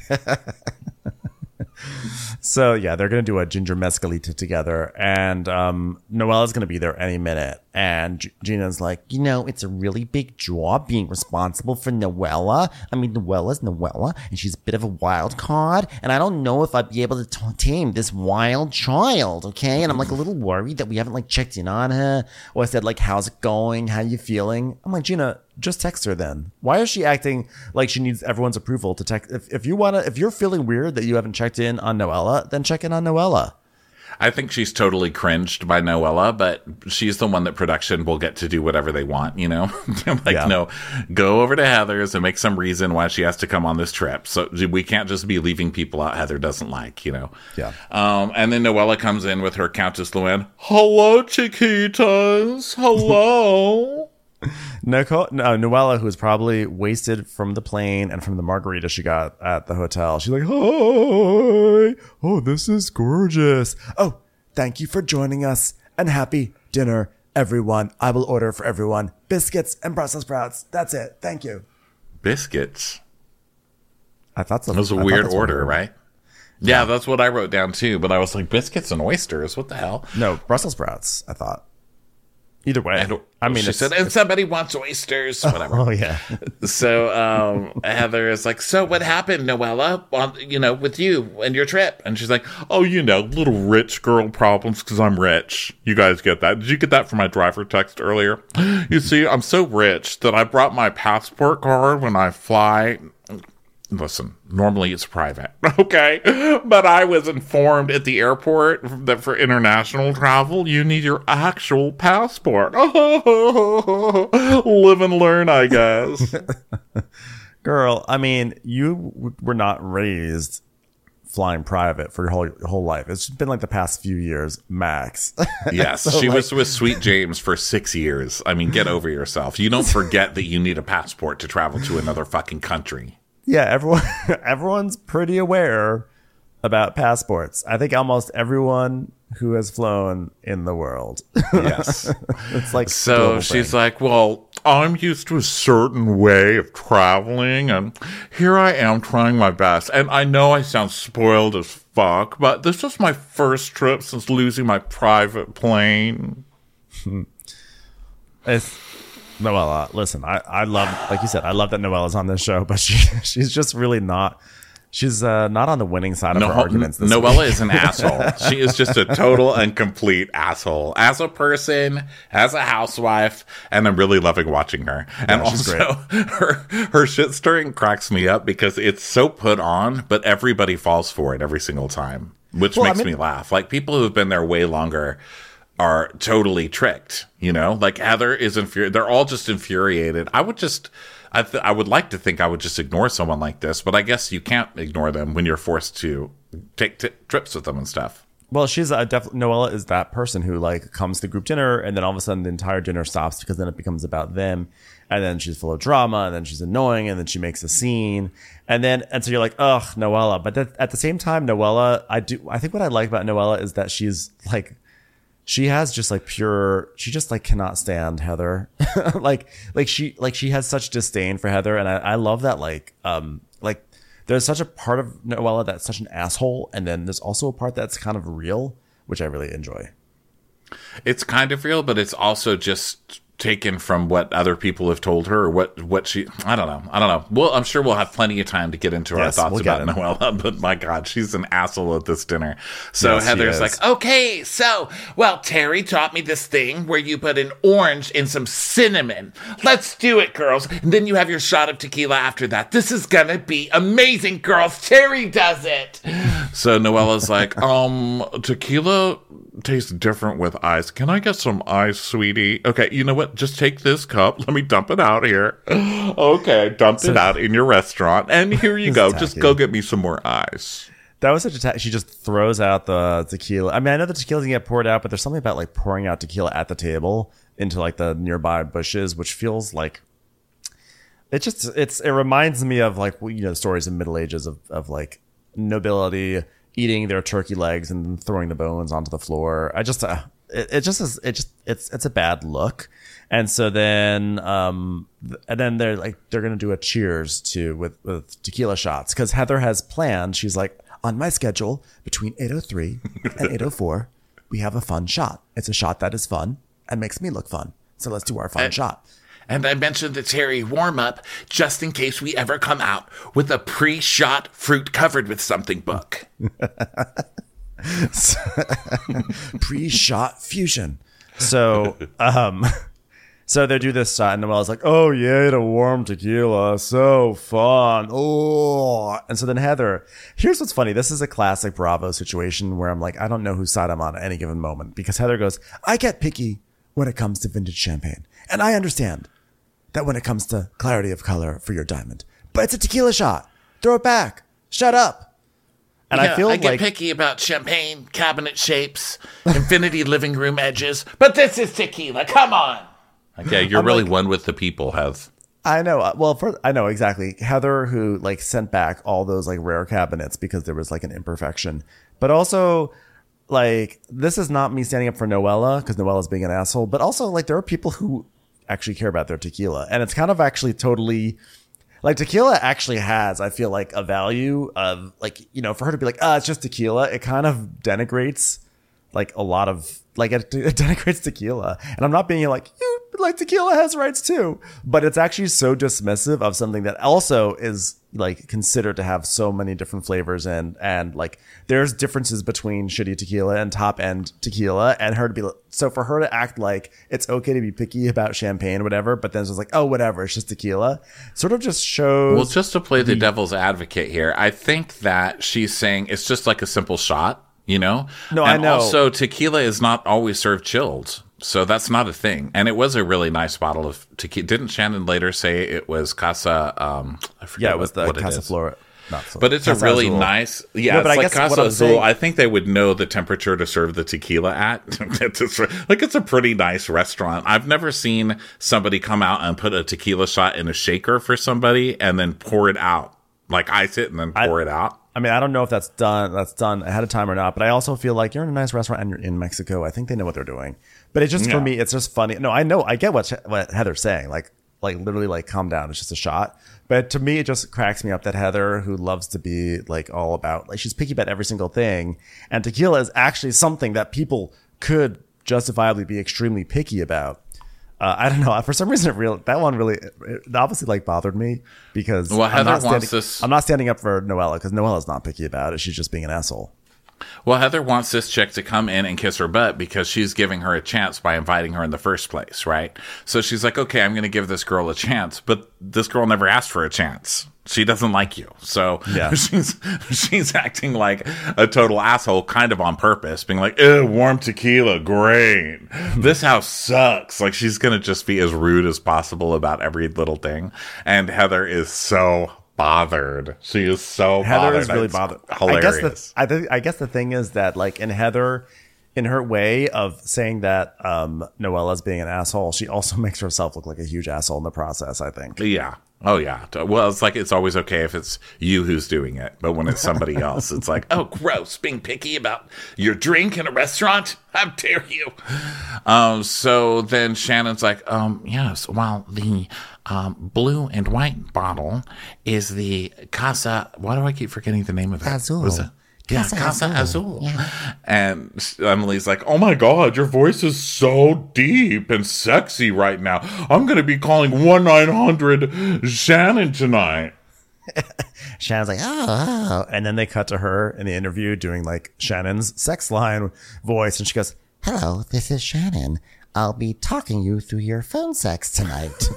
[SPEAKER 2] So yeah, they're gonna do a ginger mezcalita together, and um, Noella's gonna be there any minute. And G- Gina's like, you know, it's a really big job being responsible for Noella. I mean, Noella's Noella, and she's a bit of a wild card, and I don't know if I'd be able to t- tame this wild child. Okay, and I'm like a little worried that we haven't like checked in on her, or I said like, how's it going? How you feeling? I'm like, Gina, just text her then. Why is she acting like she needs everyone's approval to text? If, if you want to, if you're feeling weird that you haven't checked in on Noella, then check in on Noella.
[SPEAKER 3] I think she's totally cringed by Noella, but she's the one that production will get to do whatever they want, you know? like,
[SPEAKER 2] Yeah.
[SPEAKER 3] no, go over to Heather's and make some reason why she has to come on this trip. So we can't just be leaving people out Heather doesn't like, you know?
[SPEAKER 2] Yeah.
[SPEAKER 3] Um, and then Noella comes in with her Countess Luann. Hello, Chiquitas. Hello.
[SPEAKER 2] Nicole, no, Noella, who's probably wasted from the plane and from the margarita she got at the hotel. She's like, hi. Oh, this is gorgeous. Oh, thank you for joining us, and happy dinner, everyone. I will order for everyone biscuits and Brussels sprouts. That's it. Thank you.
[SPEAKER 3] Biscuits.
[SPEAKER 2] I thought so.
[SPEAKER 3] That was a
[SPEAKER 2] I thought
[SPEAKER 3] weird
[SPEAKER 2] that's what
[SPEAKER 3] order,
[SPEAKER 2] it was.
[SPEAKER 3] right? Yeah, that's what I wrote down too. But I was like, biscuits and oysters. What the hell?
[SPEAKER 2] No, Brussels sprouts, I thought. Either way.
[SPEAKER 3] And
[SPEAKER 2] I mean,
[SPEAKER 3] she
[SPEAKER 2] it's,
[SPEAKER 3] said, and somebody wants oysters. Whatever.
[SPEAKER 2] oh, yeah.
[SPEAKER 3] So um, Heather is like, so what happened, Noella, on, you know, with you and your trip? And she's like, oh, you know, little rich girl problems because I'm rich. You guys get that. Did you get that from my driver text earlier? You see, I'm so rich that I brought my passport card when I fly. Listen, normally it's private, okay? But I was informed at the airport that for international travel, you need your actual passport. Live and learn, I guess.
[SPEAKER 2] Girl, I mean, you w- were not raised flying private for your whole your whole life. It's been like the past few years, max.
[SPEAKER 3] Yes,
[SPEAKER 2] So,
[SPEAKER 3] she
[SPEAKER 2] like-
[SPEAKER 3] was with Sweet James for six years. I mean, get over yourself. You don't forget that you need a passport to travel to another fucking country.
[SPEAKER 2] Yeah, everyone everyone's pretty aware about passports. I think almost everyone who has flown in the world.
[SPEAKER 3] Yes.
[SPEAKER 2] It's like
[SPEAKER 3] So
[SPEAKER 2] global
[SPEAKER 3] she's
[SPEAKER 2] thing.
[SPEAKER 3] like, well, I'm used to a certain way of traveling, and here I am trying my best. And I know I sound spoiled as fuck, but this is my first trip since losing my private plane.
[SPEAKER 2] It's, Noella, listen, I, I love, like you said, I love that Noella's on this show, but she she's just really not. She's uh, not on the winning side of
[SPEAKER 3] No,
[SPEAKER 2] her arguments. This
[SPEAKER 3] Noella
[SPEAKER 2] week.
[SPEAKER 3] is an asshole. She is just a total and complete asshole as a person, as a housewife, and I'm really loving watching her. And
[SPEAKER 2] she's
[SPEAKER 3] also, her her shit stirring cracks me up because it's so put on, but everybody falls for it every single time, which
[SPEAKER 2] Well, I
[SPEAKER 3] makes
[SPEAKER 2] mean-
[SPEAKER 3] me laugh. Like people who have been there way longer are totally tricked. You know, like Heather is infuriated. They're all just infuriated. I would just. I, th- I would like to think I would just ignore someone like this, but I guess you can't ignore them when you're forced to take t- trips with them and stuff.
[SPEAKER 2] Well, she's a def- Noella is that person who like comes to group dinner and then all of a sudden the entire dinner stops because then it becomes about them, and then she's full of drama, and then she's annoying, and then she makes a scene, and then and so you're like, ugh, Noella. But that, at the same time, Noella, I do I think what I like about Noella is that she's like. She has just like pure, she just like cannot stand Heather. like, like she, like she has such disdain for Heather. And I, I love that. Like, um, like there's such a part of Noella that's such an asshole. And then there's also a part that's kind of real, which I really enjoy.
[SPEAKER 3] It's kind of real, but it's also just taken from what other people have told her or what, what she, I don't know. I don't know. Well, I'm sure we'll have plenty of time to get into our
[SPEAKER 2] Yes,
[SPEAKER 3] thoughts
[SPEAKER 2] we'll
[SPEAKER 3] about
[SPEAKER 2] get it.
[SPEAKER 3] Noella, but my God, she's an asshole at this dinner. So
[SPEAKER 2] Yes, she
[SPEAKER 3] Heather's
[SPEAKER 2] is.
[SPEAKER 3] like,
[SPEAKER 6] Okay, so, well, Terry taught me this thing where you put an orange in some cinnamon. Let's do it, girls. And then you have your shot of tequila after that. This is gonna be amazing, girls. Terry does it.
[SPEAKER 3] so Noella's like, um, tequila tastes different with ice. Can I get some ice, sweetie? Okay, you know what? Just take this cup. Let me dump it out here. Okay, dumped it out in your restaurant. And here you go. Just
[SPEAKER 2] tacky.
[SPEAKER 3] go get me some more ice.
[SPEAKER 2] That was such a, ta- she just throws out the tequila. I mean, I know the tequila's gonna get poured out, but there's something about like pouring out tequila at the table into like the nearby bushes, which feels like it just, it's, it reminds me of like, you know, stories in Middle Ages of, of like nobility eating their turkey legs and then throwing the bones onto the floor. I just, uh, it, it just is, it just, it's, it's a bad look. And so then, um, th- and then they're like, they're going to do a cheers to with, with tequila shots. Cause Heather has planned. She's like, on my schedule between eight oh three and eight oh four, we have a fun shot. It's a shot that is fun and makes me look fun. So let's do our fun shot.
[SPEAKER 6] And I mentioned the Terry warm up just in case we ever come out with a pre shot fruit covered with something book.
[SPEAKER 2] Pre-shot fusion. So, um, so they do this shot, and Noelle's like, "Oh yeah, the warm tequila, so fun." Oh, and so then Heather. Here's what's funny. This is a classic Bravo situation where I'm like, I don't know whose side I'm on at any given moment because Heather goes, "I get picky when it comes to vintage champagne, and I understand that when it comes to clarity of color for your diamond, but it's a tequila shot. Throw it back. Shut up." And
[SPEAKER 6] Yeah,
[SPEAKER 2] I feel
[SPEAKER 6] I get
[SPEAKER 2] like
[SPEAKER 6] picky about champagne, cabinet shapes, infinity living room edges, but this is tequila. Come on.
[SPEAKER 3] Like, yeah, you're
[SPEAKER 2] I'm
[SPEAKER 3] really
[SPEAKER 2] like-
[SPEAKER 3] one with the people, Heath.
[SPEAKER 2] I know. uh, Well, for, I know exactly. Heather, who like sent back all those like rare cabinets because there was like an imperfection, but also like this is not me standing up for Noella because Noella's being an asshole, but also like there are people who actually care about their tequila, and it's kind of actually totally like tequila actually has, I feel like, a value of like, you know, for her to be like, ah, it's just tequila. It kind of denigrates like a lot of like it, it denigrates tequila, and I'm not being like you like tequila has rights too, but it's actually so dismissive of something that also is like considered to have so many different flavors and and like there's differences between shitty tequila and top end tequila, and her to be so for her to act like it's okay to be picky about champagne or whatever, but then it's just like, oh whatever, it's just tequila, sort of just shows.
[SPEAKER 3] Well, just to play the devil's advocate here, I think that she's saying it's just like a simple shot, you know?
[SPEAKER 2] No, I
[SPEAKER 3] and
[SPEAKER 2] know.
[SPEAKER 3] Also, tequila is not always served chilled. So that's not a thing. And it was a really nice bottle of tequila. Didn't Shannon later say it was Casa? Um, I forget
[SPEAKER 2] yeah, it was
[SPEAKER 3] what,
[SPEAKER 2] the
[SPEAKER 3] what it
[SPEAKER 2] Casa
[SPEAKER 3] is.
[SPEAKER 2] Flora. Not Flora.
[SPEAKER 3] But it's a
[SPEAKER 2] Casa
[SPEAKER 3] really
[SPEAKER 2] Azul.
[SPEAKER 3] nice, yeah.
[SPEAKER 2] No, but
[SPEAKER 3] it's
[SPEAKER 2] I
[SPEAKER 3] like
[SPEAKER 2] guess what
[SPEAKER 3] Casa
[SPEAKER 2] I'm
[SPEAKER 3] Azul.
[SPEAKER 2] saying-
[SPEAKER 3] I think they would know the temperature to serve the tequila at. It's like it's a pretty nice restaurant. I've never seen somebody come out and put a tequila shot in a shaker for somebody and then pour it out, like ice it and then pour
[SPEAKER 2] I-
[SPEAKER 3] it out.
[SPEAKER 2] I mean, I don't know if that's done that's done ahead of time or not, but I also feel like you're in a nice restaurant and you're in Mexico. I think they know what they're doing. But it just
[SPEAKER 3] Yeah.
[SPEAKER 2] for me, it's just funny. No, I know, I get what Sh- what Heather's saying. Like, like literally, like calm down. It's just a shot. But to me, it just cracks me up that Heather, who loves to be like all about, like she's picky about every single thing, and tequila is actually something that people could justifiably be extremely picky about. Uh, I don't know. For some reason, it real that one really, it obviously like bothered me because
[SPEAKER 3] Well,
[SPEAKER 2] I'm
[SPEAKER 3] Heather
[SPEAKER 2] not
[SPEAKER 3] wants
[SPEAKER 2] standing,
[SPEAKER 3] this-
[SPEAKER 2] I'm not standing up for Noella because Noella's not picky about it. She's just being an asshole.
[SPEAKER 3] Well, Heather wants this chick to come in and kiss her butt because she's giving her a chance by inviting her in the first place, right? So she's like, okay, I'm going to give this girl a chance, but this girl never asked for a chance. She doesn't like you. So
[SPEAKER 2] Yeah.
[SPEAKER 3] she's she's acting like a total asshole kind of on purpose, being like, ew, warm tequila, great. This house sucks. Like she's going to just be as rude as possible about every little thing. And Heather is so bothered. She is so
[SPEAKER 2] Heather
[SPEAKER 3] bothered.
[SPEAKER 2] is really
[SPEAKER 3] It's
[SPEAKER 2] bothered.
[SPEAKER 3] Hilarious.
[SPEAKER 2] I guess the I, th- I guess the thing is that like in Heather, in her way of saying that um, Noella's being an asshole, she also makes herself look like a huge asshole in the process. I think.
[SPEAKER 3] Yeah. Oh, yeah. Well, it's like it's always okay if it's you who's doing it. But when it's somebody else, it's like, oh, gross, being picky about your drink in a restaurant. How dare you? Um, so then Shannon's like, um, yes, well, the um, blue and white bottle is the Casa. Why do I keep forgetting the name of it?
[SPEAKER 5] Azul.
[SPEAKER 3] Was it? Yeah,
[SPEAKER 5] Casa
[SPEAKER 3] Casa
[SPEAKER 5] Azul.
[SPEAKER 3] Azul.
[SPEAKER 5] Yeah.
[SPEAKER 3] And Emily's like, oh my God, your voice is so deep and sexy right now. I'm going to be calling one nine hundred Shannon tonight.
[SPEAKER 2] Shannon's like, oh, oh, and then they cut to her in the interview doing like Shannon's sex line voice, and she goes,
[SPEAKER 5] Hello, this is Shannon. I'll be talking you through your phone sex tonight.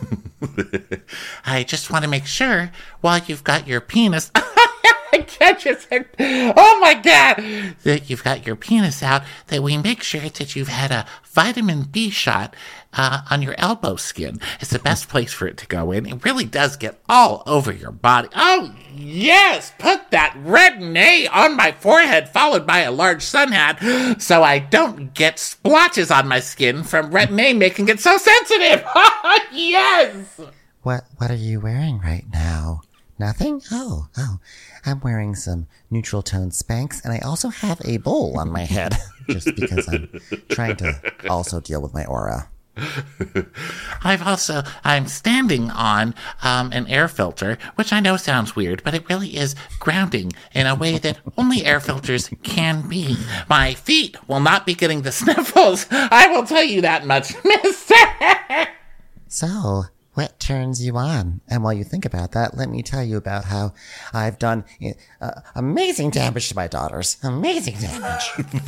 [SPEAKER 6] I just want to make sure while you've got your penis. I can't just say, oh my God, that you've got your penis out, that we make sure that you've had a vitamin B shot uh, on your elbow skin. It's the best place for it to go in. It really does get all over your body. Oh, yes, put that red nay on my forehead, followed by a large sun hat, so I don't get splotches on my skin from red nay making it so sensitive. Yes!
[SPEAKER 5] What What are you wearing right now? Nothing? Oh, oh. I'm wearing some neutral tone Spanx, and I also have a bowl on my head, just because I'm trying to also deal with my aura.
[SPEAKER 6] I've also, I'm standing on um, an air filter, which I know sounds weird, but it really is grounding in a way that only air filters can be. My feet will not be getting the sniffles. I will tell you that much, mister.
[SPEAKER 5] So, what turns you on? And while you think about that, let me tell you about how I've done uh, amazing damage to my daughters. Amazing damage.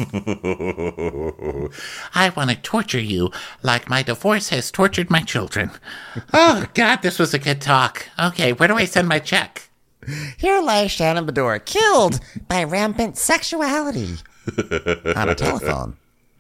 [SPEAKER 6] I want to torture you like my divorce has tortured my children. Oh, God, this was a good talk. Okay, where do I send my check?
[SPEAKER 5] Here lies Shannon Bedore, killed by rampant sexuality on a telephone.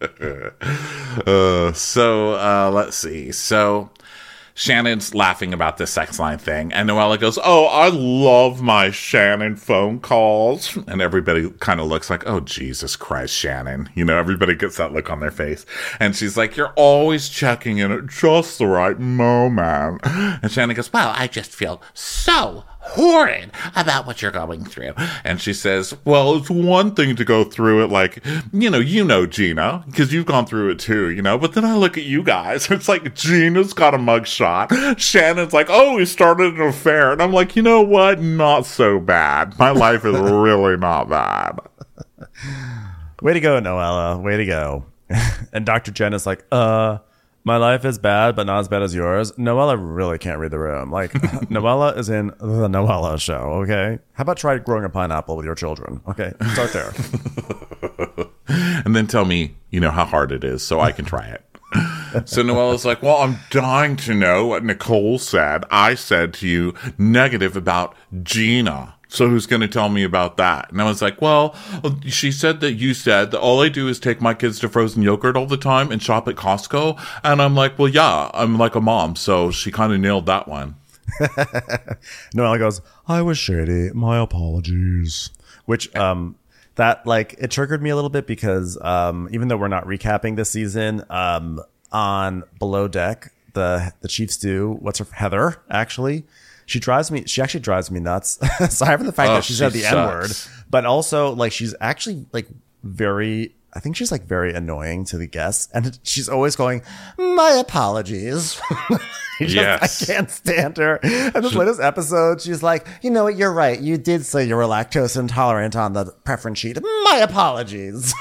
[SPEAKER 3] Uh, so uh, let's see. So Shannon's laughing about this sex line thing, and Noella goes, oh, I love my Shannon phone calls. And everybody kind of looks like, oh, Jesus Christ, Shannon. You know, everybody gets that look on their face. And she's like, you're always checking in at just the right moment. And Shannon goes,
[SPEAKER 6] Well, I just feel so horrid about what you're going through.
[SPEAKER 3] and she says, well, it's one thing to go through it like, you know, you know, Gina, because you've gone through it too, you know, but then I look at you guys. It's like Gina's got a mugshot. Shannon's like, oh, we started an affair. And I'm like, you know what? Not so bad. My life is really not bad.
[SPEAKER 2] way to go, Noella. Way to go. And Doctor Jen is like, uh, my life is bad, but not as bad as yours. Noella really can't read the room. Like, Noella is in the Noella show, okay? How about try growing a pineapple with your children? Okay, start there.
[SPEAKER 3] And then tell me, you know, how hard it is so I can try it. So Noella's like, well, I'm dying to know what Nicole said. I said to you negative about Gina. So who's going to tell me about that? And I was like, well, she said that you said that all I do is take my kids to frozen yogurt all the time and shop at Costco. And I'm like, well, yeah, I'm like a mom. So she kind of nailed that one.
[SPEAKER 2] Noella goes, I was shady. My apologies. Which, um, that, like, it triggered me a little bit because, um, even though we're not recapping this season, um, on Below Deck, the, the chief stew, what's her, Heather, actually, she drives me, she actually drives me nuts. Aside from the fact
[SPEAKER 3] Oh,
[SPEAKER 2] that she said
[SPEAKER 3] she
[SPEAKER 2] the N word,
[SPEAKER 3] sucks.
[SPEAKER 2] but also, like, she's actually, like, very, I think she's, like, very annoying to the guests. And she's always going, my apologies. Just,
[SPEAKER 3] Yes.
[SPEAKER 2] I can't stand her. And this latest episode, she's like, you know what, you're right. You did say you were lactose intolerant on the preference sheet. My apologies.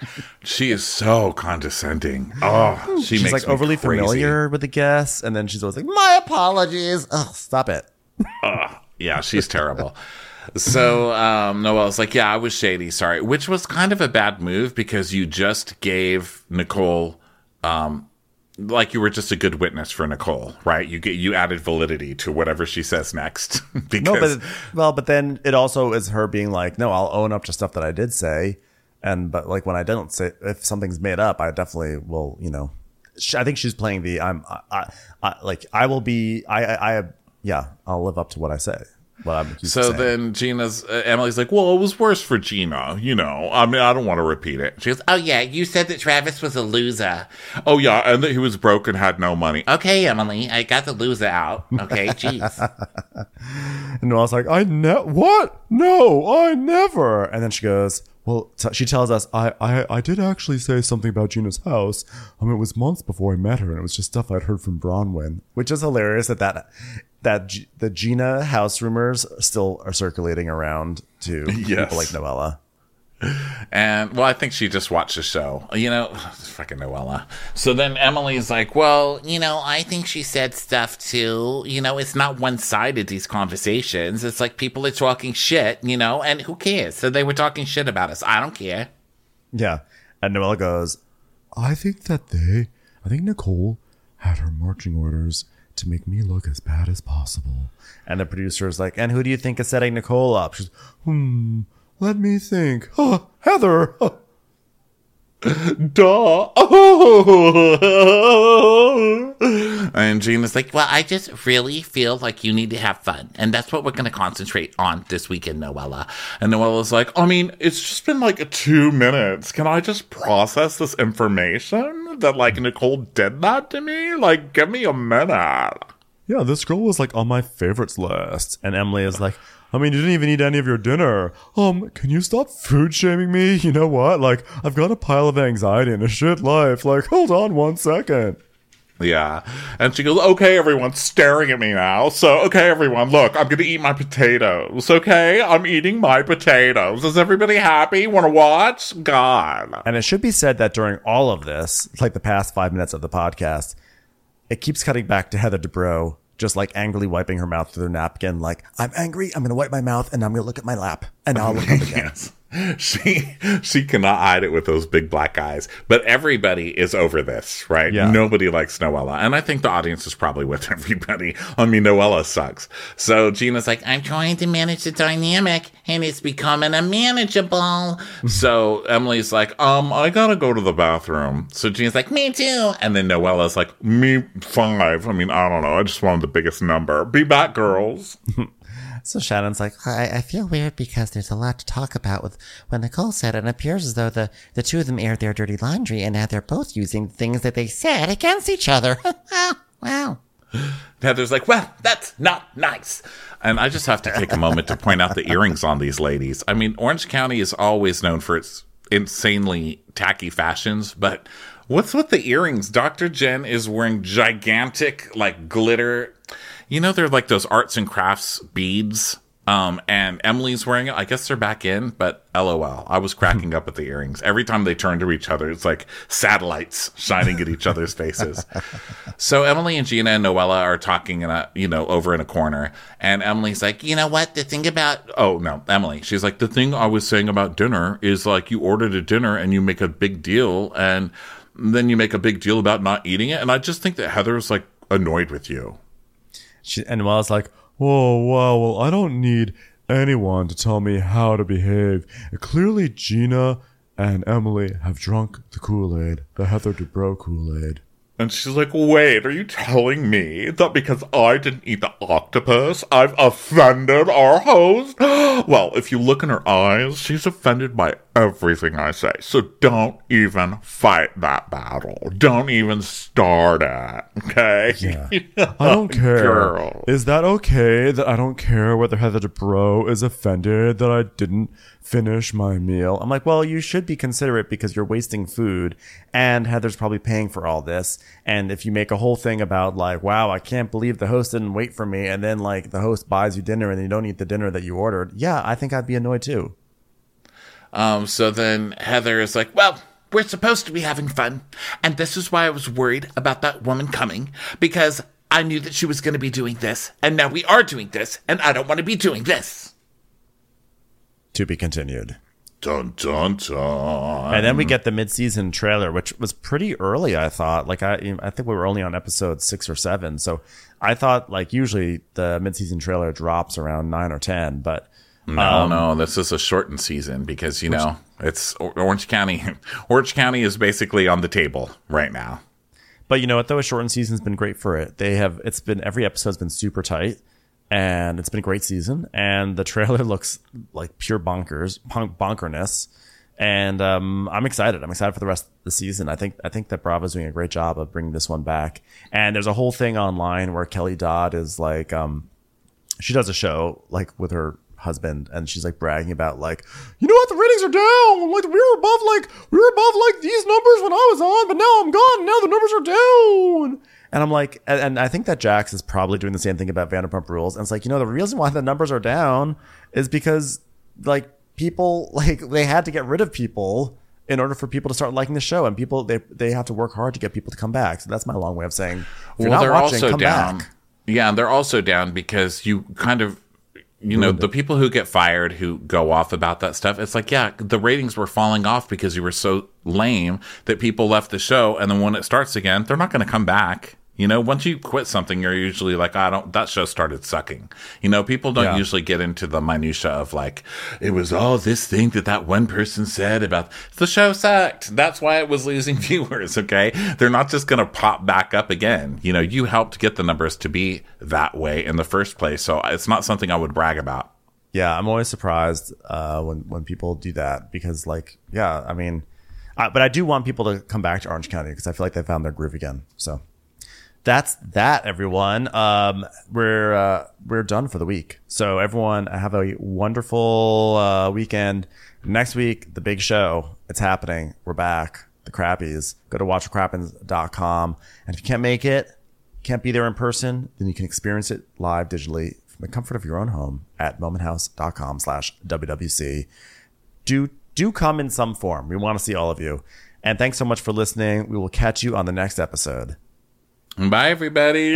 [SPEAKER 3] She is so condescending. Oh, she
[SPEAKER 2] She's
[SPEAKER 3] makes
[SPEAKER 2] like
[SPEAKER 3] me
[SPEAKER 2] overly
[SPEAKER 3] crazy.
[SPEAKER 2] familiar with the guests, and then she's always like, "My apologies." Oh, stop it.
[SPEAKER 3] Yeah, she's terrible. So um, Noelle's like, yeah, I was shady, sorry. Which was kind of a bad move because you just gave Nicole, um, like you were just a good witness for Nicole, right? You get you added validity to whatever she says next. because
[SPEAKER 2] No, but well, but then it also is her being like, "No, I'll own up to stuff that I did say," and but like when I don't say, if something's made up, I definitely will. You know, sh- I think she's playing the I'm, I, I, I like I will be, I, I, I, yeah, I'll live up to what I say. What I'm accused of
[SPEAKER 3] so
[SPEAKER 2] saying.
[SPEAKER 3] then Gina's uh, Emily's like, well, it was worse for Gina. You know, I mean, I don't want to repeat it. She goes,
[SPEAKER 6] Oh, yeah, you said that Travis was a loser.
[SPEAKER 3] oh yeah, and that he was broke and had no money.
[SPEAKER 6] Okay, Emily, I got the loser out. Okay, jeez.
[SPEAKER 2] And Noelle's like, I ne what? No, I never. And then she goes, well, t- she tells us, I, I, I did actually say something about Gina's house. I mean, it was months before I met her, and it was just stuff I'd heard from Bronwyn, which is hilarious that that, that G- the Gina house rumors still are circulating around to
[SPEAKER 3] Yes.
[SPEAKER 2] people like Noella.
[SPEAKER 3] And, well, I think she just watched the show. You know, fucking Noella. So then Emily's like, well,
[SPEAKER 6] You know, I think she said stuff too. You know, it's not one sided, these conversations. It's like people are talking shit, you know, and who cares? So they were talking shit about us. I don't care.
[SPEAKER 2] Yeah. And Noella goes, I think that they, I think Nicole had her marching orders to make me look as bad as possible. And the producer is like, and who do you think is setting Nicole up? She's, hmm, let me think. Oh, Heather. Oh.
[SPEAKER 3] duh. Oh. And Gina's like,
[SPEAKER 6] Well, I just really feel like you need to have fun. And that's what we're going to concentrate on this weekend, Noella.
[SPEAKER 3] and Noella's like, I mean, it's just been like two minutes. Can I just process this information that like Nicole did that to me? Like, give me a minute.
[SPEAKER 2] Yeah, this girl was like on my favorites list. And Emily is like, I mean, you didn't even eat any of your dinner. Um, can you stop food shaming me? You know what? Like, I've got a pile of anxiety and a shit life. Like, hold on one second.
[SPEAKER 3] Yeah. And she goes, okay, everyone's staring at me now. So, okay, everyone, look, I'm going to eat my potatoes. Okay? I'm eating my potatoes. Is everybody happy? Want to watch? God.
[SPEAKER 2] And it should be said that during all of this, like the past five minutes of the podcast, it keeps cutting back to Heather Dubrow, just like angrily wiping her mouth with her napkin. Like, I'm angry. I'm going to wipe my mouth and I'm going to look at my lap and I'll look up again.
[SPEAKER 3] Yes. She she cannot hide it with those big black eyes. But everybody is over this, right?
[SPEAKER 2] Yeah.
[SPEAKER 3] Nobody likes Noella. And I think the audience is probably with everybody. I mean, Noella sucks. So Gina's like,
[SPEAKER 6] I'm trying to manage the dynamic, and it's becoming unmanageable.
[SPEAKER 3] so Emily's like, um, I gotta go to the bathroom. So Gina's like,
[SPEAKER 6] Me too.
[SPEAKER 3] and then Noella's like, me five. I mean, I don't know. I just wanted the biggest number. Be back, girls.
[SPEAKER 2] So Shannon's like,
[SPEAKER 5] I, I feel weird because there's a lot to talk about with what Nicole said, and it appears as though the, the two of them aired their dirty laundry, and now they're both using things that they said against each other. Wow. Wow.
[SPEAKER 3] Heather's like, well, that's not nice. And I just have to take a moment to point out the earrings on these ladies. I mean, Orange County is always known for its insanely tacky fashions, but what's with the earrings? Doctor Jen is wearing gigantic, like, glitter. You know, they're like those arts and crafts beads. Um, and Emily's wearing it. I guess they're back in, but LOL. I was cracking up at the earrings. Every time they turn to each other, it's like satellites shining at each other's faces. So Emily and Gina and Noella are talking in a, you know, over in a corner. And Emily's like,
[SPEAKER 6] You know what? The thing about
[SPEAKER 3] oh, no, Emily. She's like, the thing I was saying about dinner is like you ordered a dinner and you make a big deal and then you make a big deal about not eating it. And I just think that Heather's like annoyed with you.
[SPEAKER 2] she, and Noella's like, whoa, wow, well, I don't need anyone to tell me how to behave. Clearly, Gina and Emily have drunk the Kool-Aid, the Heather Dubrow Kool-Aid.
[SPEAKER 3] And she's like, wait, are you telling me that because I didn't eat the octopus, I've offended our host? Well, if you look in her eyes, she's offended by everything I say. So don't even fight that battle. Don't even start it, okay?
[SPEAKER 2] Yeah. I don't care.
[SPEAKER 3] Girl.
[SPEAKER 2] Is that okay that I don't care whether Heather Dubrow is offended that I didn't finish my meal? I'm like, well, you should be considerate because you're wasting food and Heather's probably paying for all this. And if you make a whole thing about like, wow, I can't believe the host didn't wait for me. And then like the host buys you dinner and you don't eat the dinner that you ordered. Yeah, I think I'd be annoyed too.
[SPEAKER 3] Um, so then Heather is like, well,
[SPEAKER 6] we're supposed to be having fun. And this is why I was worried about that woman coming, because I knew that she was going to be doing this. And now we are doing this, and I don't want to be doing this.
[SPEAKER 2] To be continued.
[SPEAKER 3] Dun, dun, dun.
[SPEAKER 2] And then we get the mid-season trailer, which was pretty early, I thought. Like, I I think we were only on episode six or seven. So I thought, like, usually the mid-season trailer drops around nine or ten. But
[SPEAKER 3] No,
[SPEAKER 2] um,
[SPEAKER 3] no, this is a shortened season because, you know, it's Orange County. Orange County is basically on the table right now.
[SPEAKER 2] But you know what, though? A shortened season's been great for it. They have, it's been, every episode's been super tight. And it's been a great season. And the trailer looks like pure bonkers, bonk, bonkerness. And um, I'm excited. I'm excited for the rest of the season. I think I think that Bravo's doing a great job of bringing this one back. And there's a whole thing online where Kelly Dodd is like, um, she does a show like with her husband, and she's like bragging about like, you know what, the ratings are down. Like we were above like we were above like these numbers when I was on, but now I'm gone. Now the numbers are down. And I'm like, and, and I think that Jax is probably doing the same thing about Vanderpump Rules. And it's like, you know, the reason why the numbers are down is because like people, like they had to get rid of people in order for people to start liking the show. And people, they they have to work hard to get people to come back. So that's my long way of saying, if you're
[SPEAKER 3] Well,
[SPEAKER 2] not
[SPEAKER 3] they're
[SPEAKER 2] watching,
[SPEAKER 3] also
[SPEAKER 2] come
[SPEAKER 3] down.
[SPEAKER 2] back.
[SPEAKER 3] Yeah, and they're also down because you kind of, you know, the people who get fired who go off about that stuff, it's like, yeah, the ratings were falling off because you were so lame that people left the show. And then when it starts again, they're not going to come back. You know, once you quit something, you're usually like, I don't, that show started sucking. You know, people don't
[SPEAKER 2] Yeah.
[SPEAKER 3] usually get into the minutia of like, it was all this thing that that one person said about the show sucked. That's why it was losing viewers. Okay. They're not just going to pop back up again. You know, you helped get the numbers to be that way in the first place. So it's not something I would brag about.
[SPEAKER 2] Yeah, I'm always surprised uh, when when people do that because, like, yeah, I mean, uh, but I do want people to come back to Orange County because I feel like they found their groove again. So that's that, everyone. Um, we're uh, we're done for the week. So everyone, have a wonderful uh, weekend. Next week, the big show. It's happening. We're back. The Crappies. Go to watch what crappens dot com. And if you can't make it, can't be there in person, then you can experience it live digitally from the comfort of your own home at momenthouse.com slash WWC. Do, do come in some form. We want to see all of you. And thanks so much for listening. We will catch you on the next episode.
[SPEAKER 3] Bye, everybody.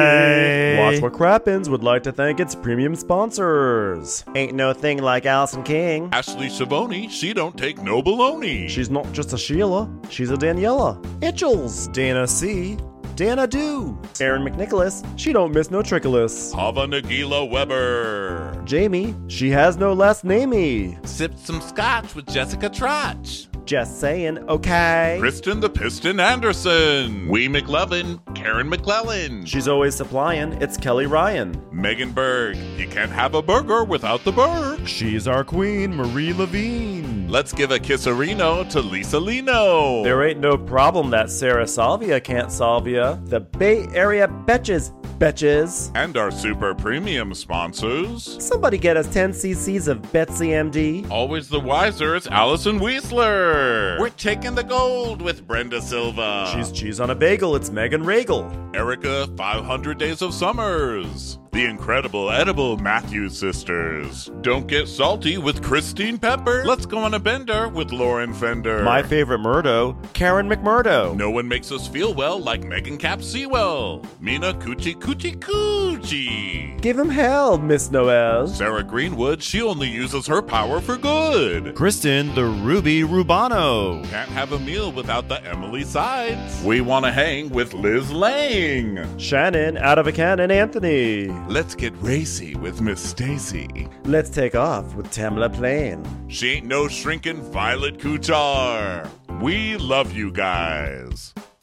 [SPEAKER 2] Bye. Watch What Crappens would like to thank its premium sponsors. Ain't no thing like Allison King.
[SPEAKER 1] Ashley Savoni, she don't take no baloney.
[SPEAKER 2] She's not just a Sheila, she's a Daniela. Itchels. Dana C. Dana Do. Aaron McNicholas, she don't miss no trickolas.
[SPEAKER 1] Hava Nagila Weber.
[SPEAKER 2] Jamie, she has no last namey.
[SPEAKER 3] Sipped some scotch with Jessica Trotch.
[SPEAKER 2] Just saying, okay.
[SPEAKER 1] Kristen the Piston Anderson. Wee McLevin, Karen McClellan.
[SPEAKER 2] She's always supplying, it's Kelly Ryan.
[SPEAKER 1] Megan Berg, you can't have a burger without the Berg.
[SPEAKER 2] She's our queen, Marie Levine.
[SPEAKER 1] Let's give a kisserino to Lisa Lino.
[SPEAKER 2] There ain't no problem that Sarah Salvia can't solve ya. The Bay Area betches, betches.
[SPEAKER 1] And our super premium sponsors.
[SPEAKER 2] Somebody get us ten cc's of Betsy M D.
[SPEAKER 1] Always the wiser, it's Allison Weisler. We're taking the gold with Brenda Silva.
[SPEAKER 2] She's cheese on a bagel, it's Megan Regal.
[SPEAKER 1] Erica, five hundred Days of Summers. The incredible edible Matthews sisters. Don't get salty with Christine Pepper. Let's go on a bender with Lauren Fender.
[SPEAKER 2] My favorite Murdo, Karen McMurdo.
[SPEAKER 1] No one makes us feel well like Megan Cap Sewell. Mina Coochie Coochie Coochie.
[SPEAKER 2] Give him hell, Miss Noel.
[SPEAKER 1] Sarah Greenwood, she only uses her power for good.
[SPEAKER 2] Kristen, the Ruby Rubano.
[SPEAKER 1] Can't have a meal without the Emily Sides. We want to hang with Liz Lang.
[SPEAKER 2] Shannon, out of a cannon, Anthony.
[SPEAKER 1] Let's get racy with Miss Stacy.
[SPEAKER 2] Let's take off with Tamla Plain.
[SPEAKER 1] She ain't no shrinking Violet Kuchar. We love you guys.